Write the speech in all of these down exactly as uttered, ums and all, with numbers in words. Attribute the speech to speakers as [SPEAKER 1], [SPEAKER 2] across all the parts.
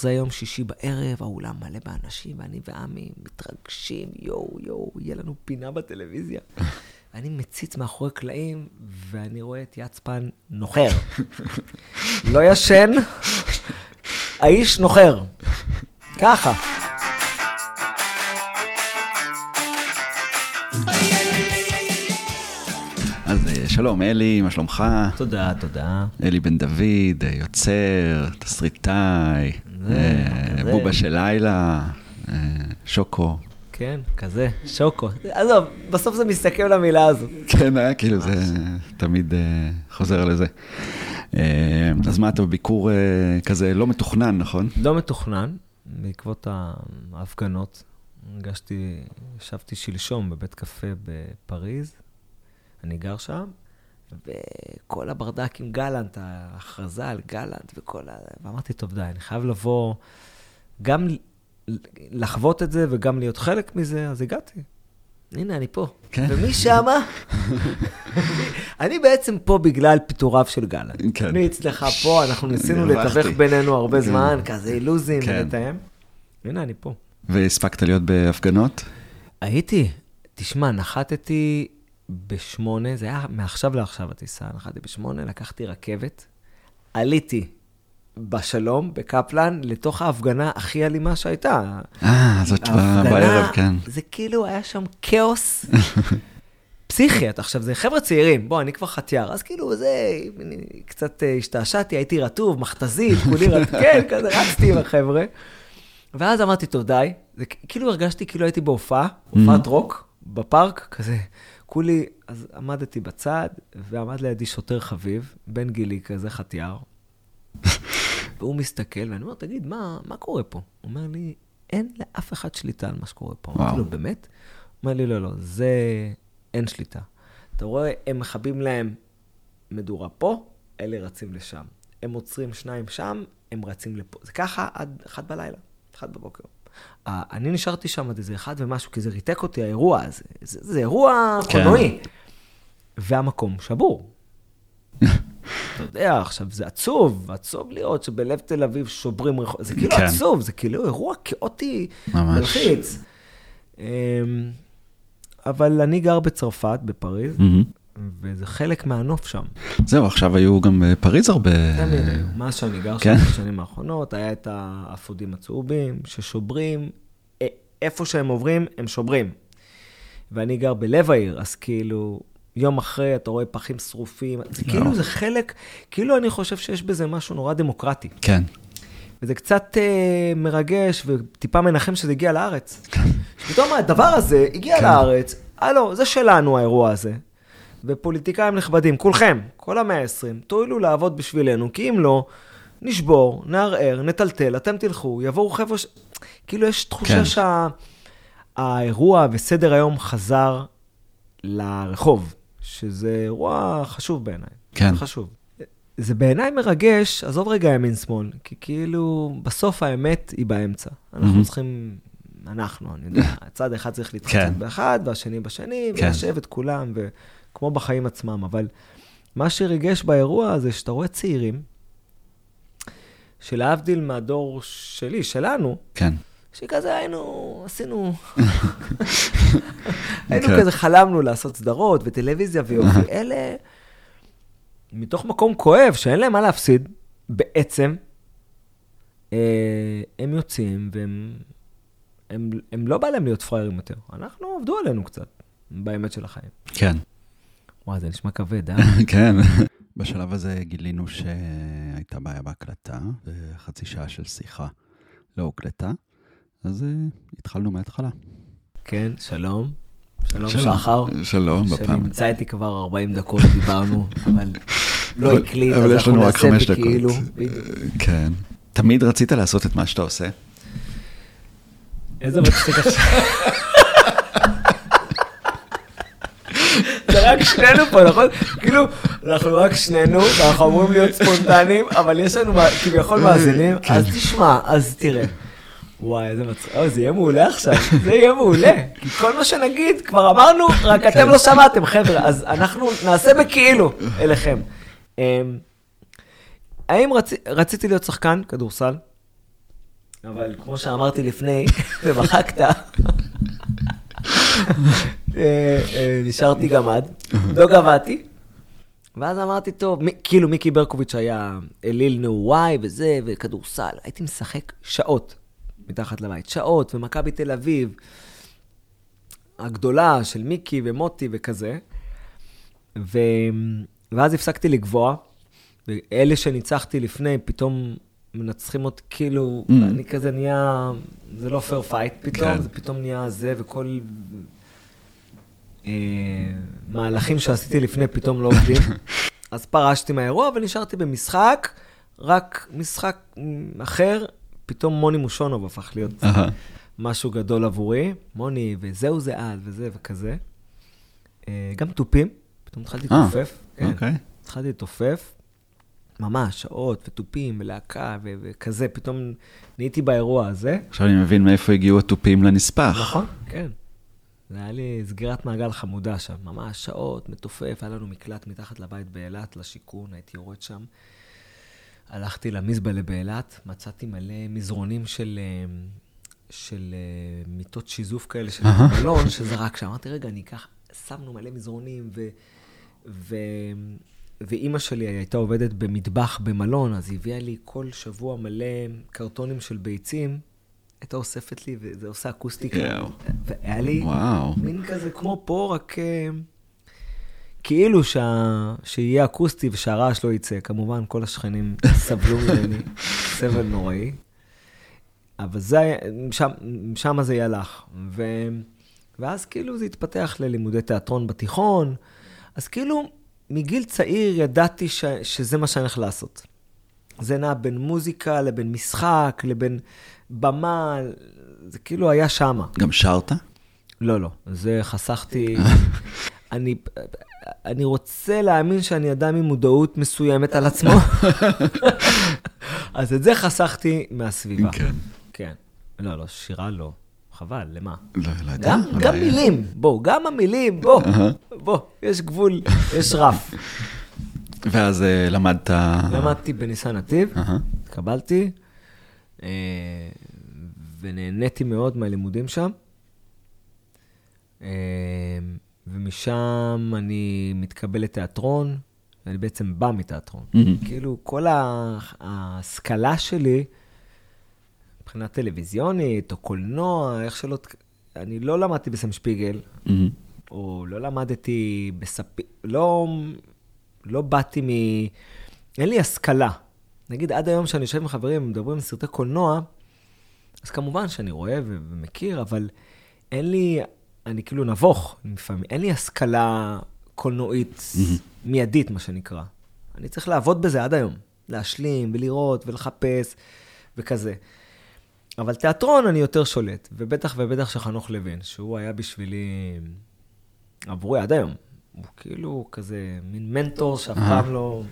[SPEAKER 1] בטח זה היום שישי בערב, האולם מלא באנשים, ואני ועמי מתרגשים, יואו, יואו, יהיה לנו פינה בטלוויזיה. אני מציץ מאחורי קלעים, ואני רואה את יצפן נוחר. לא ישן, האיש נוחר. ככה.
[SPEAKER 2] אז שלום, אלי, מה שלומך?
[SPEAKER 1] תודה, תודה.
[SPEAKER 2] אלי בן דוד, יוצר, תסריטאי, בובה של לילה, שוקו.
[SPEAKER 1] כן, כזה, שוקו. עזוב, בסוף זה מסתכל למילה הזו.
[SPEAKER 2] כן, כאילו זה תמיד חוזר לזה. אז מה, אתה בביקור כזה לא מתוכנן, נכון?
[SPEAKER 1] לא מתוכנן, בעקבות ההפגנות. הגשתי, ישבתי שלשום בבית קפה בפריז, אני גר שם, וכל הברדק עם גלנט, ההכרזה על גלנט וכל ה... ואמרתי, טוב די, אני חייב לבוא, גם לחוות את זה וגם להיות חלק מזה, אז הגעתי. הנה, אני פה.
[SPEAKER 2] כן.
[SPEAKER 1] ומי שמה? אני בעצם פה בגלל פיתוריו של גלנט.
[SPEAKER 2] כן.
[SPEAKER 1] אני אצלך פה, אנחנו ניסינו לתווך בינינו הרבה זמן, כזה אילוזים ונתאם. הנה, אני פה.
[SPEAKER 2] והספקת להיות בהפגנות?
[SPEAKER 1] הייתי. תשמע, נחתתי בשמונה, זה היה מעכשיו לעכשיו הטיסה, נחתי בשמונה, לקחתי רכבת, עליתי בשלום, בקפלן, לתוך ההפגנה הכי אלימה שהייתה.
[SPEAKER 2] אה, זאת בערב, כן.
[SPEAKER 1] זה כאילו היה שם כאוס פסיכי. עכשיו, זה חבר'ה צעירים, בוא, אני כבר חטייר, אז כאילו זה, קצת השתעשעתי, הייתי רטוב, מכתזית, כולי רטוב, כן, כזה רצתי עם החבר'ה. ואז אמרתי, טוב, די, זה כאילו הרגשתי כאילו הייתי בהופעה, הופעת רוק, בפארק, כזה. כולי, אז עמדתי בצד, ועמד לידי שוטר חביב, בן גילי כזה חטייר, והוא מסתכל, ואני אומר, תגיד, מה, מה קורה פה? הוא אומר לי, אין לאף אחד שליטה על מה שקורה פה. אמרתי לו, באמת? הוא אומר לי, לא, לא, זה אין שליטה. אתה רואה, הם מחבים להם מדורה פה, אלה רצים לשם. הם עוצרים שניים שם, הם רצים לפה. זה ככה עד אחד בלילה, אחד בבוקר. אני נשארתי שם עד איזה אחד ומשהו, כי זה ריתק אותי האירוע הזה. זה, זה אירוע קולנועי. והמקום שבור. אתה יודע, עכשיו זה עצוב, עצוב להיות שבלב תל אביב שוברים רחוב. זה כאילו עצוב, זה כאילו אירוע כאוטי מלחיץ. אבל אני גר בצרפת, בפריז, וזה חלק מהנוף שם.
[SPEAKER 2] זהו, עכשיו היו גם בפריז הרבה...
[SPEAKER 1] מה שאני גר שם בשנים האחרונות, היה את האפודים הצהובים, ששוברים, איפה שהם עוברים, הם שוברים. ואני גר בלב העיר, אז כאילו, יום אחרי אתה רואה פחים שרופים, זה כאילו זה חלק, כאילו אני חושב שיש בזה משהו נורא דמוקרטי.
[SPEAKER 2] כן.
[SPEAKER 1] וזה קצת uh, מרגש וטיפה מנחם שזה הגיע לארץ. פתאום הדבר הזה הגיע כן. לארץ, הלו, זה שלנו האירוע הזה. ופוליטיקאים נכבדים, כולכם, כל המאה העשרים, תועילו לעבוד בשבילנו, כי אם לא, נשבור, נערער, נטלטל, אתם תלכו, יבואו חבר'ה, ש... כאילו יש תחושה כן. שהאירוע וסדר היום חזר לרחוב, שזה אירוע חשוב בעיניי.
[SPEAKER 2] כן.
[SPEAKER 1] חשוב. זה בעיניי מרגש, עזוב רגע ימין שמאל, כי כאילו בסוף האמת היא באמצע. אנחנו mm-hmm. צריכים, אנחנו, אני יודע, הצד אחד צריך להתחצת כן. באחד, והשני בשני, כן. ולשב את כולם, וכמו בחיים עצמם. אבל מה שריגש באירוע הזה, שאתה רואה צעירים, שלהבדיל מהדור שלי, שלנו,
[SPEAKER 2] כן.
[SPEAKER 1] שכזה היינו, עשינו, היינו כזה חלמנו לעשות סדרות וטלוויזיה ויופי. אלה, מתוך מקום כואב, שאין להם מה להפסיד, בעצם, הם יוצאים והם הם, הם לא בא להם להיות פריירים יותר. אנחנו עבדו עלינו קצת, באמת של החיים.
[SPEAKER 2] כן.
[SPEAKER 1] וואי, זה נשמע כבד, אה?
[SPEAKER 2] כן. בשלב הזה גילינו שהייתה בעיה בהקלטה, וחצי שעה של שיחה לא הוקלטה. אז התחלנו מההתחלה.
[SPEAKER 1] כן, שלום. שלום, שחר.
[SPEAKER 2] שלום, בפעם.
[SPEAKER 1] שנמצא איתי כבר ארבעים דקות, דיברנו, אבל לא הקליט,
[SPEAKER 2] אז אנחנו נעשה
[SPEAKER 1] בכאילו.
[SPEAKER 2] כן. תמיד רצית לעשות את מה שאתה עושה?
[SPEAKER 1] איזה מצחיק עכשיו. זה רק שנינו פה, נכון? כאילו, אנחנו רק שנינו, ואנחנו אמורים להיות ספונטניים, אבל יש לנו כביכול מאזינים, אז תשמע, אז תראה. וואי, איזה מצחיק. אוי, זה יהיה מעולה עכשיו. זה יהיה מעולה. כי כל מה שנגיד, כבר אמרנו, רק אתם לא שמעתם, חבר'ה. אז אנחנו נעשה בכאילו אליכם. האם רציתי להיות שחקן, כדורסל? אבל כמו שאמרתי לפני, ומחקת, נשארתי גמד, לא גבעתי, ואז אמרתי, טוב, כאילו מיקי ברקוביץ' היה אליל נעוואי וזה, וכדורסל, הייתי משחק שעות מתחת לבית, שעות, ומכבי תל אביב, הגדולה של מיקי ומוטי וכזה, ו... ואז הפסקתי לגבוה, ואלה שניצחתי לפני, פתאום מנצחים אותי, כאילו, mm. אני כזה נהיה, זה לא פייר פייט פתאום, כן. זה פתאום נהיה זה, וכל אה, מהלכים שעשיתי לפני פתאום לא עובדים. אז פרשתי מהאירוע, ונשארתי במשחק, רק משחק אחר, פתאום מוני מושונוב הפך להיות uh-huh. משהו גדול עבורי, מוני, וזהו זה על, וזה וכזה. אה, גם טופים, פתאום התחלתי לתופף.
[SPEAKER 2] אה, אוקיי.
[SPEAKER 1] התחלתי לתופף. ממש, שעות וטופים ולהקה ו- וכזה, פתאום נהייתי באירוע הזה.
[SPEAKER 2] עכשיו אני מבין מאיפה הגיעו הטופים לנספח.
[SPEAKER 1] נכון, כן. זה היה לי סגירת מעגל חמודה שם, ממש שעות, מתופף, היה לנו מקלט מתחת לבית באילת, לשיכון, הייתי יורד שם. הלכתי למזבלה באילת, מצאתי מלא מזרונים של, של מיטות שיזוף כאלה של מלון, שזה רק שם. אמרתי, רגע, אני אקח, שמנו מלא מזרונים ו... ו... ואימא שלי הייתה עובדת במטבח במלון, אז היא הביאה לי כל שבוע מלא קרטונים של ביצים, הייתה אוספת לי, וזה עושה אקוסטיקה. והיה לי מין כזה כמו פה, רק כאילו שיהיה אקוסטי ושהרעש לא יצא. כמובן, כל השכנים סבלו ממני, סבל נוראי. אבל זה, שם זה ילך. ואז כאילו זה התפתח ללימודי תיאטרון בתיכון, אז כאילו, מגיל צעיר ידעתי ש, שזה מה שאני הולך לעשות. זה נע בין מוזיקה, לבין משחק, לבין במה, זה כאילו היה שמה.
[SPEAKER 2] גם שרת?
[SPEAKER 1] לא, לא. זה חסכתי... אני, אני רוצה להאמין שאני אדם עם מודעות מסוימת על עצמו. אז את זה חסכתי מהסביבה.
[SPEAKER 2] כן.
[SPEAKER 1] כן. לא, לא, שירה לא. חבל, למה?
[SPEAKER 2] לא, לא יודע.
[SPEAKER 1] גם, גם מילים, בוא, גם המילים, בוא, בוא, יש גבול, יש רף.
[SPEAKER 2] ואז למדת...
[SPEAKER 1] למדתי בניסן נתיב, התקבלתי, ונהניתי מאוד מהלימודים שם, ומשם אני מתקבל לתיאטרון, ואני בעצם בא מתיאטרון. כאילו, כל ההשכלה שלי, מבחינה טלוויזיונית, או קולנוע, איך שלא... אני לא למדתי בסם שפיגל, mm-hmm. או לא למדתי בספי... לא, לא באתי מ... אין לי השכלה. נגיד, עד היום שאני יושב עם חברים, מדברים על סרטי קולנוע, אז כמובן שאני רואה ו- ומכיר, אבל אין לי... אני כאילו נבוך, לפעמים. אין לי השכלה קולנועית mm-hmm. מיידית, מה שנקרא. אני צריך לעבוד בזה עד היום. להשלים ולראות ולחפש וכזה. אבל תיאטרון אני יותר שולט, ובטח ובטח שחנוך לוין, שהוא היה בשבילי עבורי עד היום. הוא כאילו כזה מין מנטור שאף פעם לא...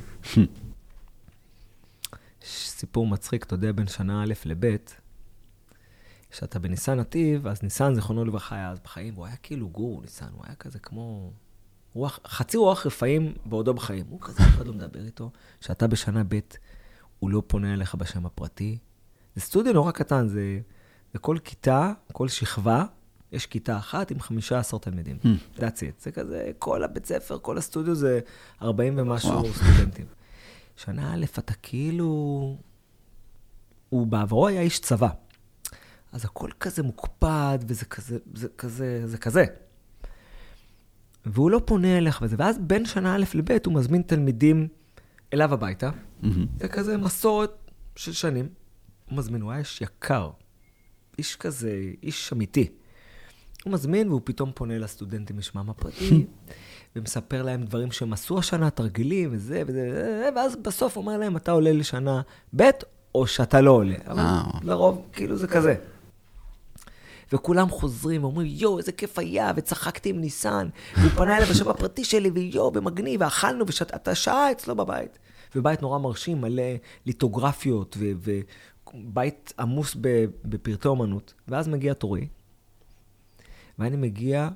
[SPEAKER 1] סיפור מצחיק, אתה יודע, בין שנה א' לב', שאתה בניסן נתיב, אז ניסן זיכרונו לברכה היה אז בחיים, והוא היה כאילו גור, ניסן, הוא היה כזה כמו... רוח, חצי רוח רפאים בעודו בחיים. הוא כזה, אחד לא מדבר איתו, שאתה בשנה ב', הוא לא פונה אליך בשם הפרטי, זה סטודיו נורא קטן, זה, זה כל כיתה, כל שכבה, יש כיתה אחת עם חמישה עשר תלמידים. Mm. That's it. זה כזה, כל הבית ספר, כל הסטודיו זה ארבעים ומשהו wow. סטודנטים. שנה א', אתה כאילו... הוא בעברו היה איש צבא. אז הכל כזה מוקפד, וזה כזה, זה כזה, זה כזה. והוא לא פונה אליך וזה. ואז בין שנה א' לב' הוא מזמין תלמידים אליו הביתה. Mm-hmm. זה כזה מסורת של שנים. הוא מזמין, הוא היה איש יקר, איש כזה, איש אמיתי. הוא מזמין והוא פתאום פונה לסטודנטים משמם הפרטי, ומספר להם דברים שהם עשו השנה, תרגילים וזה וזה, ואז בסוף הוא אומר להם, אתה עולה לשנה ב' או שאתה לא עולה. אבל לרוב, כאילו זה כזה. וכולם חוזרים ואומרים, יו, איזה כיף היה, וצחקתי עם ניסן, והוא פנה אליי בשם הפרטי שלי, ויו, במגניב, ואכלנו, ואתה שעה אצלו בבית. ובית נורא מרשים, מלא ליטוגרפיות, ובית עמוס בפרטי אומנות. ואז מגיע תורי, ואני מגיע,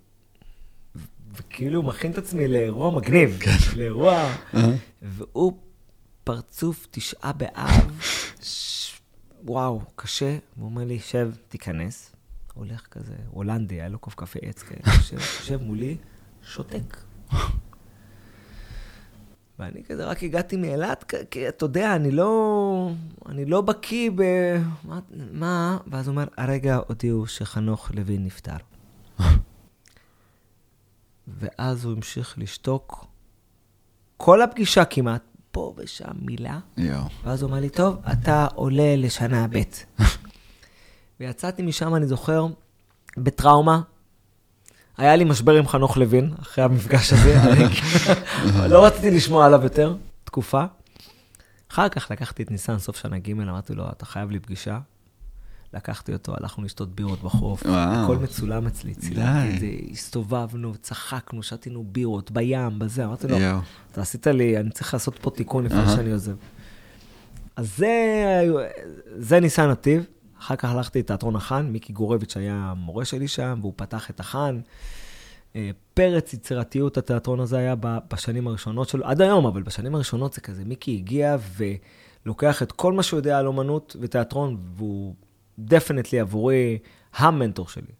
[SPEAKER 1] וכאילו מכין את עצמי לאירוע מגניב, לאירוע, והוא פרצוף תשעה באב, וואו, קשה. הוא אומר לי, שב, תיכנס. הולך כזה, הולנדי, היה לו קוף קפה עץ כאלה. שב, שב מולי, שותק. ואני כזה רק הגעתי מאילת, כי אתה יודע, אני לא, אני לא בקיא ב... מה? מה? ואז הוא אומר, הרגע הודיעו שחנוך לוין נפטר. ואז הוא המשיך לשתוק. כל הפגישה כמעט, פה ושם מילה.
[SPEAKER 2] יו.
[SPEAKER 1] ואז הוא אומר לי, טוב, אתה עולה לשנה ב'. ויצאתי משם, אני זוכר, בטראומה. היה לי משבר עם חנוך לוין, אחרי המפגש הזה. לא רציתי לשמוע עליו יותר, תקופה. אחר כך לקחתי את ניסן, סוף שנה ג', אמרתי לו, אתה חייב לי פגישה. לקחתי אותו, הלכנו לשתות בירות בחוף. הכל מצולם אצלי, צילמתי את זה, הסתובבנו, צחקנו, שתינו בירות, בים, בזה. אמרתי לו, אתה עשית לי, אני צריך לעשות פה תיקון לפני שאני עוזב. אז זה, זה ניסן נתיב. אחר כך הלכתי לתיאטרון החאן, מיקי גורביץ' היה המורה שלי שם, והוא פתח את החאן. פרץ יצירתיות התיאטרון הזה היה בשנים הראשונות שלו, עד היום, אבל בשנים הראשונות זה כזה, מיקי הגיע ולוקח את כל מה שהוא יודע על אומנות ותיאטרון, והוא דפנטלי עבורי המנטור שלי.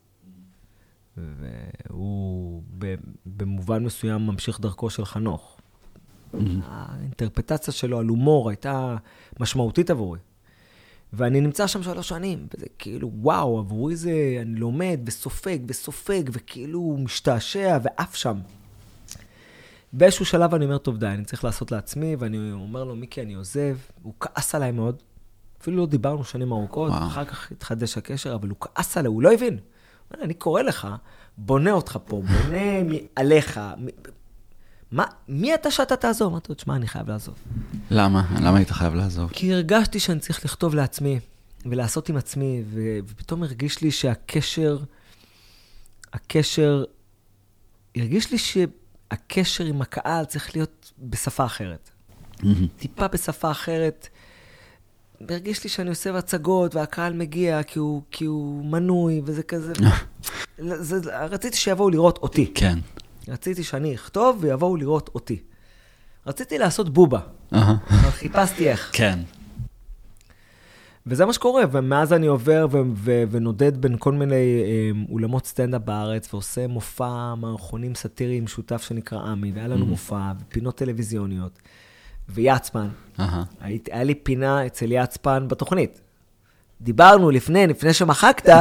[SPEAKER 1] והוא במובן מסוים ממשיך דרכו של חנוך. האינטרפטציה שלו על הומור הייתה משמעותית עבורי. ואני נמצא שם שלוש שנים, וזה כאילו, וואו, עבורי זה, אני לומד וסופג וסופג, וכאילו משתעשע ואף שם. באיזשהו שלב אני אומר, טוב די, אני צריך לעשות לעצמי, ואני אומר לו, מיקי, אני עוזב. הוא כעס עליי מאוד. אפילו לא דיברנו שנים ארוכות, וואו. אחר כך התחדש הקשר, אבל הוא כעס עליי, הוא לא הבין. אני קורא לך, בונה אותך פה, בונה עליך. מה, מי אתה שאתה תעזוב? אמרתי, תשמע, אני חייב לעזוב.
[SPEAKER 2] למה? למה היית חייב לעזוב?
[SPEAKER 1] כי הרגשתי שאני צריך לכתוב לעצמי, ולעשות עם עצמי, ו... ופתאום הרגיש לי שהקשר, הקשר, הרגיש לי שהקשר עם הקהל צריך להיות בשפה אחרת. טיפה בשפה אחרת. הרגיש לי שאני עושה הצגות, והקהל מגיע כי הוא, כי הוא מנוי, וזה כזה. זה, רציתי שיבואו לראות אותי.
[SPEAKER 2] כן.
[SPEAKER 1] רציתי שאני אכתוב ויבואו לראות אותי. רציתי לעשות בובה. אבל חיפשתי איך.
[SPEAKER 2] כן.
[SPEAKER 1] וזה מה שקורה, ומאז אני עובר ו- ו- ונודד בין כל מיני אה, אולמות סטנדאפ בארץ, ועושה מופע מערכונים סאטיריים שותף שנקרא עמי, והיה לנו מופע, ופינות טלוויזיוניות, ויצפן. היה לי פינה אצל יצפן בתוכנית. דיברנו לפני, לפני שמחקת,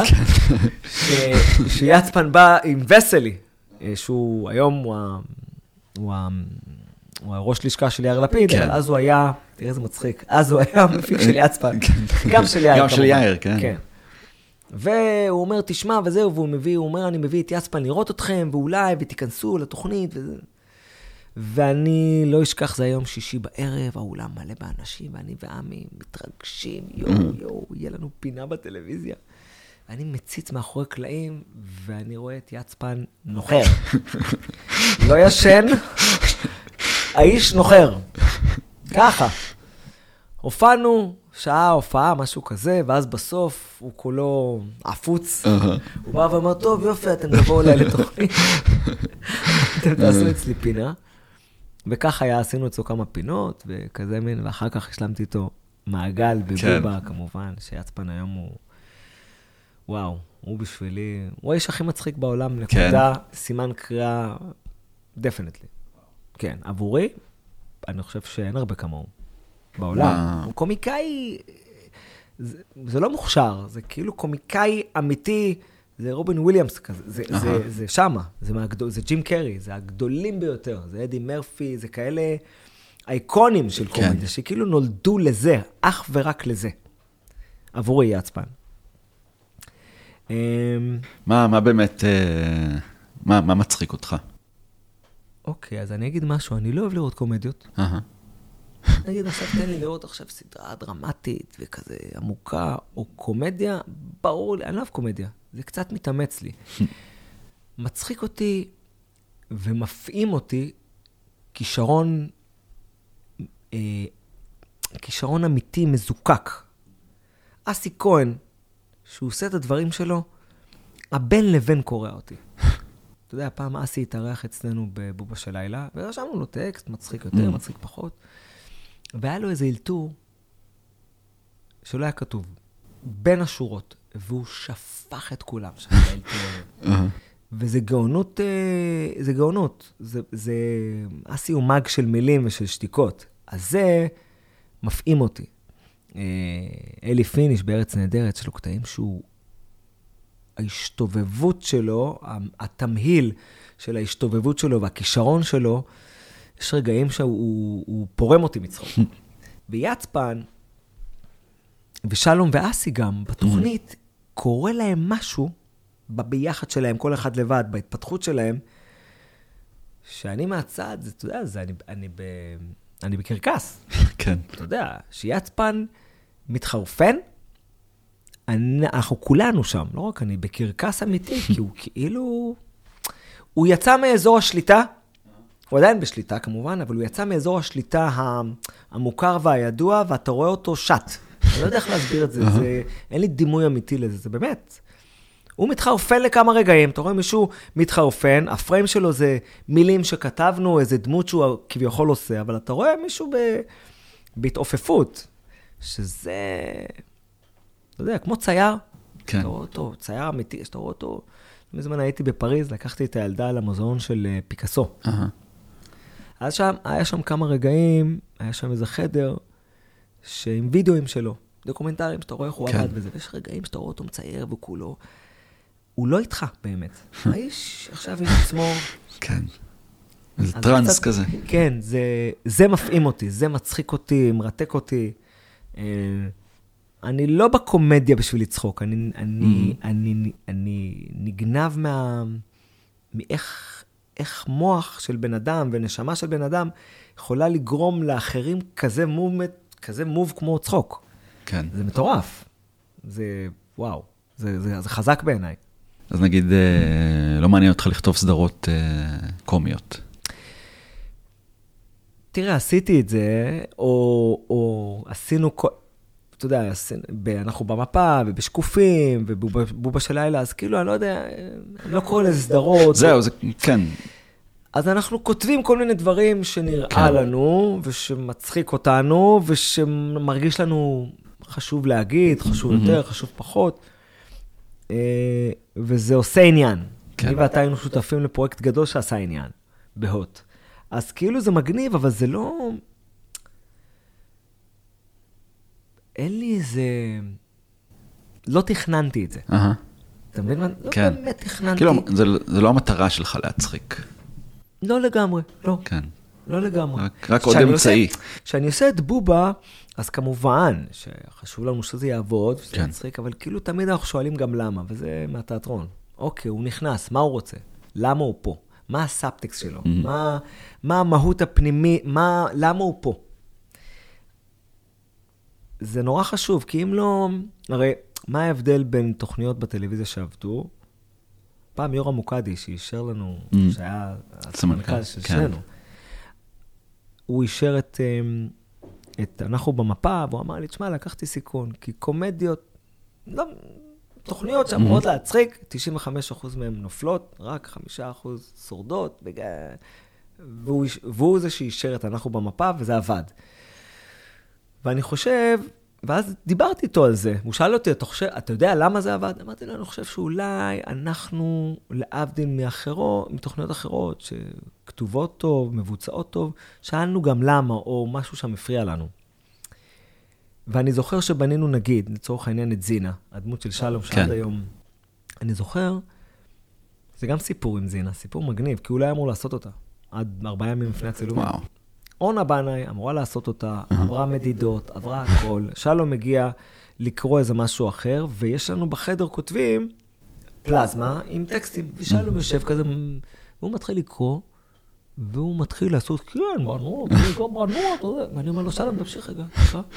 [SPEAKER 1] שיצפן בא עם וסלי. שהוא היום הוא, ה, הוא, ה, הוא הראש לשכה של יאיר לפיד, כן. אבל אז הוא היה, תראה איזה מצחיק, אז הוא היה מפיק של יצפן, גם של יאיר.
[SPEAKER 2] גם של יאיר, כן.
[SPEAKER 1] כן. והוא אומר, תשמע, וזהו, והוא מביא, הוא אומר, אני מביא את יצפן לראות אתכם, ואולי, ותיכנסו לתוכנית, וזה. ואני לא אשכח, זה היום שישי בערב, האולם מלא באנשים, ואני ועמי מתרגשים, יו, יו, יהיה לנו פינה בטלוויזיה. אני מציץ מאחורי קלעים, ואני רואה את יצפן נוחר. לא ישן, האיש נוחר. ככה. הופענו, שעה הופעה, משהו כזה, ואז בסוף הוא כולו עפוץ. הוא בא ואמר, טוב, יופי, אתם תבואו אליי לתוכנית. אתם תעשו אצלי פינה. וככה היה, עשינו אצלו כמה פינות, וכזה מין, ואחר כך השלמתי איתו מעגל בבובה, כמובן, שיצפן היום הוא... וואו, הוא בשבילי, הוא האיש הכי מצחיק בעולם, נקודה, סימן קריאה, דפנטלי. כן, עבורי, אני חושב שאין הרבה כמוהו בעולם. הוא קומיקאי, זה, זה לא מוכשר, זה כאילו קומיקאי אמיתי, זה רובין וויליאמס כזה, זה, זה, זה שמה, זה, מהגדול, זה ג'ים קרי, זה הגדולים ביותר, זה אדי מרפי, זה כאלה אייקונים של קומדיה, שכאילו נולדו לזה, אך ורק לזה. עבורי יצפן.
[SPEAKER 2] מה, מה באמת, מה, מה מצחיק אותך?
[SPEAKER 1] אוקיי, אז אני אגיד משהו, אני לא אוהב לראות קומדיות. אני אגיד, עכשיו תן לי לראות עכשיו סדרה דרמטית וכזה עמוקה, או קומדיה, ברור לי, אני לא אוהב קומדיה, זה קצת מתאמץ לי. מצחיק אותי ומפעים אותי כישרון, כישרון אמיתי מזוקק. אסי כהן, שהוא עושה את הדברים שלו, הבן לבן קורא אותי. אתה יודע, פעם אסי התארח אצלנו בבובה של לילה, ורשמנו לו טקסט, מצחיק יותר, מצחיק פחות, והיה לו איזה אלתור שלא היה כתוב. בין השורות, והוא שפך את כולם שם. וזה גאונות, זה גאונות. זה, זה אסי הוא מג של מילים ושל שתיקות. אז זה מפעים אותי. אלי פיניש בארץ נהדרת, יש לו קטעים שהוא, ההשתובבות שלו, התמהיל של ההשתובבות שלו והכישרון שלו, יש רגעים שהוא הוא פורם אותי מצחוק. ויצפן, ושלום ואסי גם, בתוכנית, קורה להם משהו, בביחד שלהם, כל אחד לבד, בהתפתחות שלהם, שאני מהצד, זה, אתה יודע, זה, אני, אני, ב, אני בקרקס.
[SPEAKER 2] כן.
[SPEAKER 1] אתה יודע, שיצפן מתחרפן, אני, אנחנו כולנו שם, לא רק אני, בקרקס אמיתי, כי הוא כאילו, הוא יצא מאזור השליטה, הוא עדיין בשליטה כמובן, אבל הוא יצא מאזור השליטה המוכר והידוע, ואתה רואה אותו שט. אני לא יודע איך להסביר את זה, זה, אין לי דימוי אמיתי לזה, זה באמת. הוא מתחרפן לכמה רגעים, אתה רואה מישהו מתחרפן, הפריים שלו זה מילים שכתבנו, איזה דמות שהוא כביכול עושה, אבל אתה רואה מישהו ב... בהתעופפות, שזה, אתה יודע, כמו צייר.
[SPEAKER 2] כן.
[SPEAKER 1] אתה רואה אותו, צייר אמיתי, שאתה רואה אותו, מזמן הייתי בפריז, לקחתי את הילדה למוזיאון של פיקאסו. אז שם, היה שם כמה רגעים, היה שם איזה חדר, שעם וידאוים שלו, דוקומנטריים, שאתה רואה איך הוא עבד בזה, ויש רגעים שאתה רואה אותו מצייר וכולו, הוא לא איתך באמת. האיש עכשיו עם עצמו.
[SPEAKER 2] כן. זה טרנס כזה.
[SPEAKER 1] כן, זה מפעים אותי, זה מצחיק אותי, מרתק אותי. אני לא בקומדיה בשביל לצחוק, אני נגנב מה... מאיך איך מוח של בן אדם ונשמה של בן אדם יכולה לגרום לאחרים כזה מוב, כזה מוב כמו צחוק.
[SPEAKER 2] כן.
[SPEAKER 1] זה מטורף. זה, וואו, זה, זה, זה חזק בעיניי.
[SPEAKER 2] אז נגיד, לא מעניין אותך לכתוב סדרות קומיות.
[SPEAKER 1] תראה, עשיתי את זה, או, או עשינו, אתה יודע, אנחנו במפה, ובשקופים, ובובה של לילה, אז כאילו, אני לא יודע, אני לא קורא לזה סדרות.
[SPEAKER 2] זהו, זה, כן.
[SPEAKER 1] אז אנחנו כותבים כל מיני דברים שנראה לנו, ושמצחיק אותנו, ושמרגיש לנו חשוב להגיד, חשוב יותר, חשוב פחות. וזה עושה עניין. אני ואתה היינו שותפים לפרויקט גדול שעשה עניין, בהוט. אז כאילו זה מגניב, אבל זה לא... אין לי איזה... לא תכננתי את זה. אתה מבין מה? לא באמת תכננתי.
[SPEAKER 2] כאילו, זה לא המטרה שלך להצחיק.
[SPEAKER 1] לא לגמרי, לא.
[SPEAKER 2] כן.
[SPEAKER 1] לא לגמרי.
[SPEAKER 2] רק עוד אמצעי.
[SPEAKER 1] כשאני עושה את בובה, אז כמובן שחשוב לנו שזה יעבוד, שזה יצחיק, אבל כאילו תמיד אנחנו שואלים גם למה, וזה מהתיאטרון. אוקיי, הוא נכנס, מה הוא רוצה? למה הוא פה? מה הסאבטקסט שלו? מה, מה המהות הפנימית? מה, למה הוא פה? זה נורא חשוב, כי אם לא... הרי, מה ההבדל בין תוכניות בטלוויזיה שעבדו? פעם יורם מוקדי, שאישר לנו, שהיה הסמנכ"ל של שנינו, הוא אישר את, את אנחנו במפה, והוא אמר לי, תשמע, לקחתי סיכון, כי קומדיות, לא, תוכניות שאמורות להצחיק, תשעים וחמישה אחוז מהן נופלות, רק חמישה אחוז שורדות, בג... והוא, והוא זה שאישר את אנחנו במפה, וזה עבד. ואני חושב, ואז דיברתי איתו על זה, הוא שאל אותי, אתה, חושב, אתה יודע למה זה עבד? אמרתי לו, אני חושב שאולי אנחנו, להבדיל מאחרות, מתוכניות אחרות, שכתובות טוב, מבוצעות טוב, שאלנו גם למה, או משהו שם מפריע לנו. ואני זוכר שבנינו נגיד, לצורך העניין את זינה, הדמות של שלום, שעד כן. היום, אני זוכר, זה גם סיפור עם זינה, סיפור מגניב, כי הוא לא היה אמור לעשות אותה, עד ארבעה ימים לפני הצילומים. וואו. אורנה בנאי אמורה לעשות אותה, עברה מדידות, עברה הכל. שלום מגיע לקרוא איזה משהו אחר, ויש לנו בחדר כותבים פלזמה עם טקסטים, ושלום יושב כזה, והוא מתחיל לקרוא, והוא מתחיל לעשות, כן, בנות, בנות, ואני אומר לו, שלום, תמשיך רגע,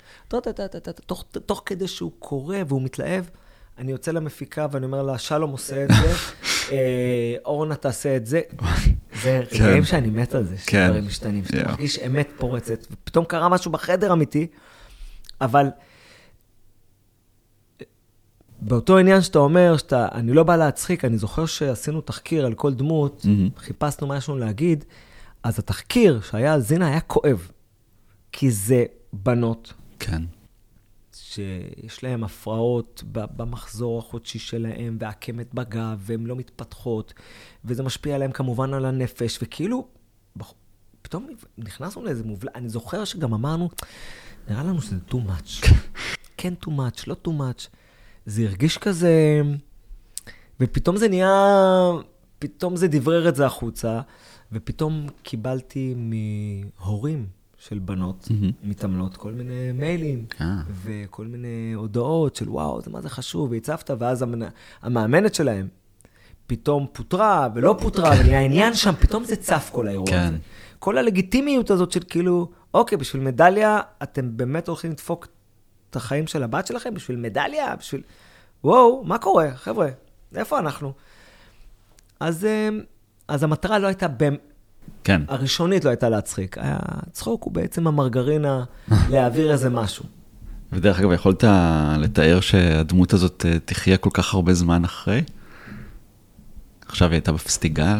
[SPEAKER 1] תוך כדי שהוא קורא והוא מתלהב, אני יוצא למפיקה ואני אומר לה, שלום עושה את זה, אורנה תעשה את זה, זה רגעים שאני מת על זה, שדברים משתנים, שאתה מרגיש אמת פורצת, ופתאום קרה משהו בחדר אמיתי, אבל באותו עניין שאתה אומר, אני לא בא להצחיק, אני זוכר שעשינו תחקיר על כל דמות, חיפשנו מה יש לנו להגיד, אז התחקיר שהיה על זינה היה כואב, כי זה בנות, שיש להם הפרעות במחזור החודשי שלהם, והקמת בגב, והן לא מתפתחות, וזה משפיע עליהם כמובן על הנפש, וכאילו, פתאום נכנסנו לאיזה מובלע, אני זוכר שגם אמרנו, נראה לנו שזה too much. כן too much, לא too much. זה הרגיש כזה, ופתאום זה נהיה, פתאום זה דברר את זה החוצה, ופתאום קיבלתי מהורים של בנות, mm-hmm. מתעמלות כל מיני מיילים, ah. וכל מיני הודעות של וואו, זה מה זה חשוב, והצפת, ואז המנ... המאמנת שלהם פתאום פוטרה ולא פוטרה, ונהיה העניין שם, פתאום זה צף כל האירוע כן. הזה. כל הלגיטימיות הזאת של כאילו, אוקיי, בשביל מדליה, אתם באמת הולכים לדפוק את החיים של הבת שלכם, בשביל מדליה, בשביל... וואו, מה קורה, חבר'ה? איפה אנחנו? אז, אז המטרה לא הייתה, במ...
[SPEAKER 2] כן.
[SPEAKER 1] הראשונית לא הייתה להצחיק. הצחוק הוא בעצם המרגרינה להעביר איזה משהו.
[SPEAKER 2] ודרך אגב, יכולת לתאר שהדמות הזאת תחיה כל כך הרבה זמן אחרי? עכשיו היא הייתה בפסטיגל?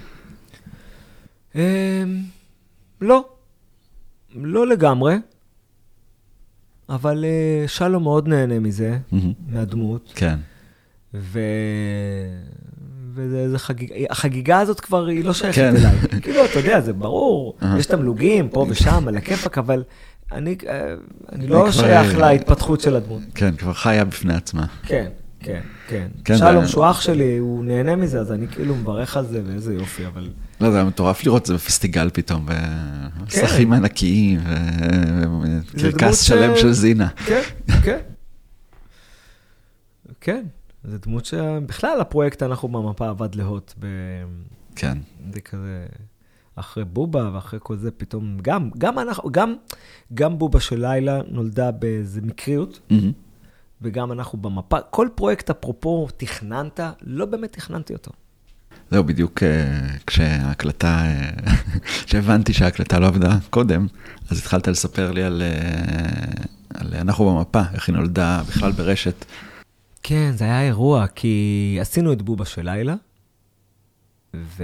[SPEAKER 1] לא. לא לגמרי. אבל שלום מאוד נהנה מזה, מהדמות.
[SPEAKER 2] כן.
[SPEAKER 1] ו... וזה חגיגה, החגיגה הזאת כבר היא לא שייכת אליי. כאילו, אתה יודע, זה ברור, יש תמלוגים פה ושם, על הכיפק, אבל אני לא שייך להתפתחות של הדמות.
[SPEAKER 2] כן, כבר חיה בפני עצמה.
[SPEAKER 1] כן, כן, כן. שלום, שהוא אח שלי, הוא נהנה מזה, אז אני כאילו מברך על זה, ואיזה יופי, אבל...
[SPEAKER 2] לא, זה היה מטורף לראות זה בפסטיגל פתאום, וסחים ענקיים, וקרקס שלם של זינה.
[SPEAKER 1] כן, כן. כן. זה דמות שבכלל הפרויקט אנחנו במפה עבד להוט.
[SPEAKER 2] כן.
[SPEAKER 1] זה כזה, אחרי בובה ואחרי כל זה פתאום, גם, גם אנחנו, גם, גם בובה של לילה נולדה באיזה מקריות, mm-hmm. וגם אנחנו במפה, כל פרויקט אפרופו תכננת, לא באמת תכננתי אותו.
[SPEAKER 2] זהו, בדיוק כשההקלטה, כשהבנתי שההקלטה לא עבדה קודם, אז התחלת לספר לי על, על אנחנו במפה, איך היא נולדה בכלל ברשת.
[SPEAKER 1] כן, זה היה אירוע, כי עשינו את בובה של לילה, ו...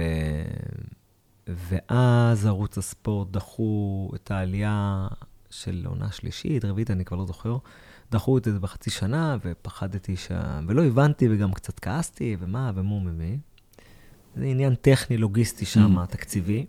[SPEAKER 1] ואז ערוץ הספורט דחו את העלייה של עונה שלישית, רביעית, אני כבר לא זוכר, דחו את זה בחצי שנה, ופחדתי ש... ולא הבנתי, וגם קצת כעסתי, ומה, ומו ממי. זה עניין טכני, לוגיסטי שם, mm. תקציבי.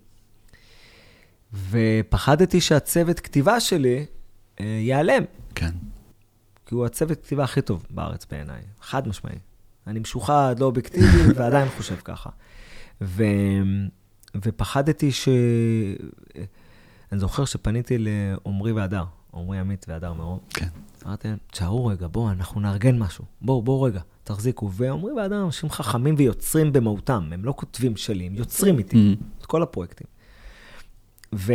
[SPEAKER 1] ופחדתי שהצוות כתיבה שלי אה, ייעלם.
[SPEAKER 2] כן.
[SPEAKER 1] כי הוא הצוות כתיבה הכי טוב בארץ בעיניי, חד משמעי. אני משוחד, לא אובייקטיבי, ועדיין חושב ככה. ו... ופחדתי ש... אני זוכר שפניתי לעומרי והדר, עומרי עמית והדר מרום.
[SPEAKER 2] כן.
[SPEAKER 1] אמרתי להם, תשארו רגע, בואו, אנחנו נארגן משהו. בואו, בואו רגע, תחזיקו. ועומרי והדר אנשים חכמים ויוצרים במהותם, הם לא כותבים שלי, הם יוצרים איתי, mm-hmm. את כל הפרויקטים. ו...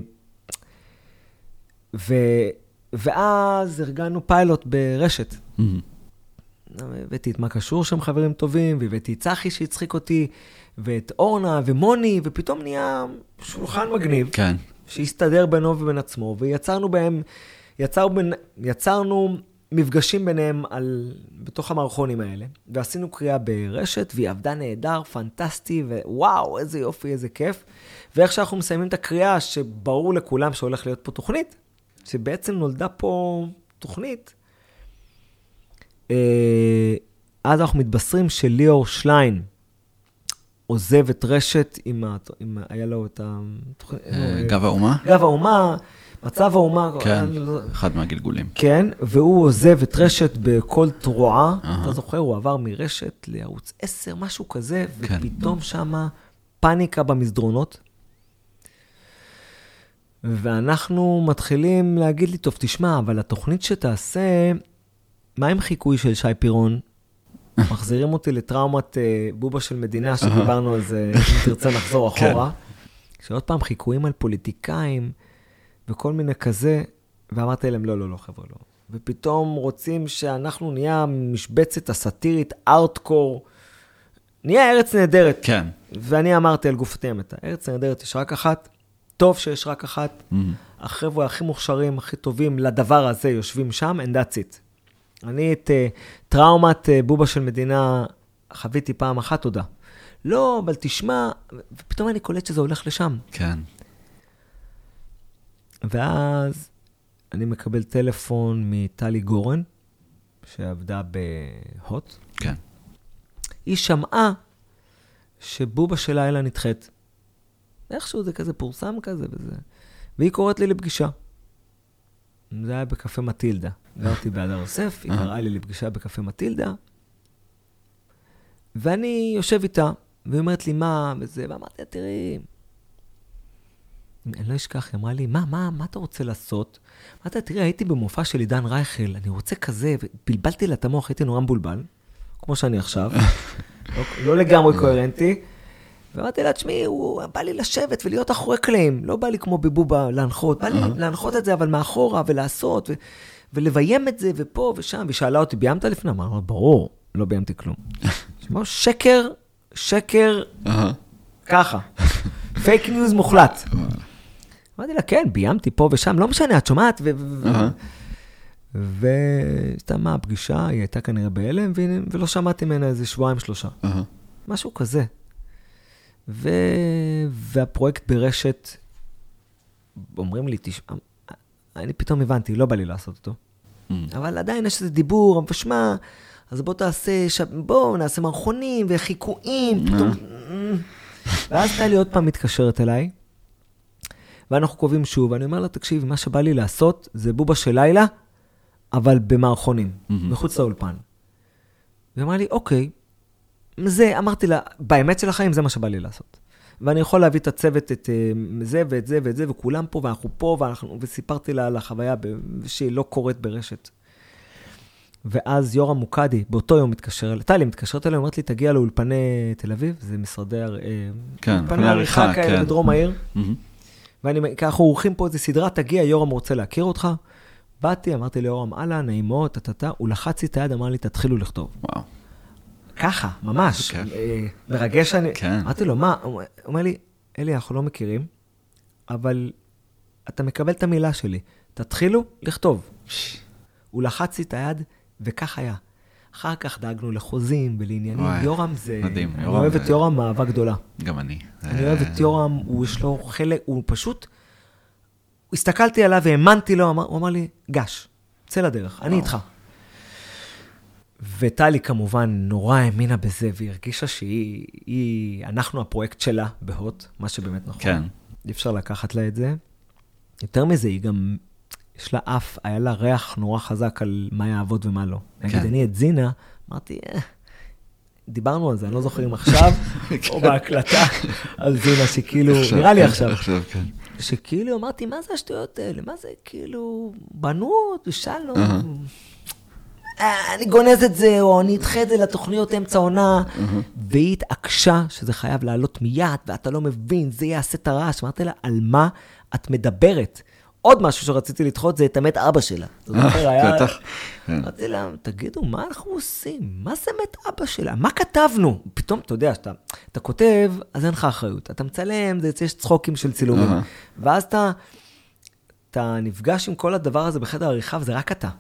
[SPEAKER 1] ו... ואז ארגנו פיילוט ברשת. Mm-hmm. הבאתי את מה קשור שם חברים טובים, והבאתי את צחי שהצחיק אותי, ואת אורנה ומוני, ופתאום נהיה שולחן מגניב.
[SPEAKER 2] כן.
[SPEAKER 1] שהסתדר בינו ובין עצמו, ויצרנו בהם, יצר בין, יצרנו מפגשים ביניהם על, בתוך המערכונים האלה, ועשינו קריאה ברשת, והיא עבדה נהדר, פנטסטי, ווואו, איזה יופי, איזה כיף. ואיך שאנחנו מסיימים את הקריאה, שברור לכולם שהולך להיות פה תוכנית, שבעצם נולדה פה תוכנית, אז אנחנו מתבשרים שליאור שליין עוזב את רשת, עם ה... עם... היה לו את ה...
[SPEAKER 2] גב האומה?
[SPEAKER 1] גב האומה, מצב האומה.
[SPEAKER 2] כן, אחד מהגלגולים.
[SPEAKER 1] כן, והוא עוזב את רשת בכל תרועה, אתה זוכר, הוא עבר מרשת לערוץ עשר, משהו כזה, ופתאום שמה פאניקה במסדרונות, ואנחנו מתחילים להגיד לי, טוב, תשמע, אבל התוכנית שתעשה, מה עם חיקוי של שי פירון? מחזירים אותי לטראומת בובה של מדינה, שדיברנו על זה, אם תרצה לחזור אחורה. שעוד פעם חיקויים על פוליטיקאים, וכל מיני כזה, ואמרתי להם, לא, לא, לא, חבר'ה, לא. ופתאום רוצים שאנחנו נהיה משבצת הסאטירית, ארטקור, נהיה ארץ נהדרת.
[SPEAKER 2] כן.
[SPEAKER 1] ואני אמרתי על גופתי המתה, ארץ נהדרת יש רק אחת, טוב שיש רק אחת, החבר'ה הכי מוכשרים, הכי טובים לדבר הזה יושבים שם, and that's it. אני את uh, טראומת uh, בובה של מדינה חוויתי פעם אחת, תודה. לא, אבל תשמע, ופתאום אני קולט שזה הולך לשם.
[SPEAKER 2] כן.
[SPEAKER 1] ואז אני מקבל טלפון מטלי גורן, שעבדה בהוט.
[SPEAKER 2] כן.
[SPEAKER 1] היא שמעה שבובה של לילה נדחית. איכשהו זה כזה פורסם כזה וזה. והיא קוראת לי לפגישה. זה היה בקפה מטילדה. גרתי בהדר יוסף, היא קראה לי לפגישה בקפה מטילדה. ואני יושב איתה, והיא אומרת לי מה וזה, ואמרתי, תראי, אני לא אשכח, היא אמרה לי, מה, מה, מה אתה רוצה לעשות? אמרתי, תראי, הייתי במופע של עידן רייכל, אני רוצה כזה, ובלבלתי לה את המוח, הייתי נורא מבולבל, כמו שאני עכשיו, לא, לא לגמרי קוהרנטי, ואמרתי לה, תשמעי, הוא בא לי לשבת ולהיות אחורי קלעים, לא בא לי כמו בבובה להנחות, בא לי להנחות את זה, אבל מאחורה, ולעשות, ו- ולביים את זה, ופה ושם, והיא שאלה אותי, ביימת לפני? אמרתי, ברור, לא ביימתי כלום. שמעו, שקר, שקר, ככה. פייק ניוז מוחלט. אמרתי לה, כן, ביימתי פה ושם, לא משנה, את שומעת, והסתיימה הפגישה, היא הייתה כנראה בהלם, ולא שמעתי ממנה איזה שבועיים שלושה. משהו כזה. והפרויקט ברשת, אומרים לי, אני פתאום הבנתי, לא בא לי לעשות אותו. אבל עדיין יש איזה דיבור, ושמע, אז בוא תעשה, בוא נעשה מערכונים וחיקויים, פתאום... ואז טלי עוד פעם מתקשרת אליי, ואנחנו קובעים שוב, ואני אומר לה, תקשיב, מה שבא לי לעשות זה בובה של לילה, אבל במערכונים, מחוץ לאולפן. והיא אמרה לי, אוקיי, זה, אמרתי לה, באמת של החיים זה מה שבא לי לעשות. ואני יכול להביא את הצוות, את זה ואת זה ואת זה, וכולם פה, ואנחנו פה, ואנחנו, וסיפרתי לה על החוויה שהיא לא קורית ברשת. ואז יורם מוקדי, באותו יום מתקשר אליי, טלי מתקשרת אליי, אומרת לי, תגיע לאולפני תל אביב, זה משרדי,
[SPEAKER 2] כן, אולפני עריכה, כן.
[SPEAKER 1] בדרום העיר. ואני, ככה עורכים פה איזו סדרה, תגיע, יורם רוצה להכיר אותך. באתי, אמרתי ליורם, הלאה, נעימות, תתתה, הוא לחץ לי את היד, אמר לי, תתחילו לכתוב.
[SPEAKER 2] וואו.
[SPEAKER 1] ככה, ממש. מרגש אני, אמרתי לו, מה? הוא אומר לי, אלי, אנחנו לא מכירים, אבל אתה מקבל את המילה שלי, תתחילו לכתוב. הוא לחץ לי את היד, וכך היה. אחר כך דאגנו לחוזים ולעניינים. יורם זה... מדהים. אני אוהב את יורם מאהבה גדולה.
[SPEAKER 2] גם אני.
[SPEAKER 1] אני אוהב את יורם, הוא יש לו חלק, הוא פשוט... הסתכלתי עליו והאמנתי לו, הוא אמר לי, גש, צא לדרך, אני איתך. וטלי כמובן נורא האמינה בזה, והיא הרגישה שהיא... אנחנו הפרויקט שלה בהוט, מה שבאמת נכון.
[SPEAKER 2] כן.
[SPEAKER 1] אי אפשר לקחת לה את זה. יותר מזה, היא גם... יש לה אף, היה לה ריח נורא חזק על מה יעבוד ומה לא. נגיד, אני את זינה, אמרתי, דיברנו על זה, אני לא זוכר אם עכשיו, או בהקלטה, על זינה, שכאילו, נראה לי עכשיו, שכאילו אמרתי, מה זה השטויות האלה? מה זה כאילו, בנות, ושאלנו, אני גונז את זה, או אני אדחה את זה לתוכניות אמצע עונה, והיא התעקשה שזה חייב לעלות מיד, ואתה לא מבין, זה יעשה את הרעש. אמרתי לה, על מה את מדברת? עוד משהו שרציתי לדחות, זה את המת אבא שלה. זאת אומרת, היה... אמרתי לה, תגידו, מה אנחנו עושים? מה זה מת אבא שלה? מה כתבנו? פתאום, אתה יודע, אתה כותב, אז אין לך אחריות. אתה מצלם, יש צחוקים של צילומים. ואז אתה נפגש עם כל הדבר הזה בחדר עריכה, וזה רק אתה.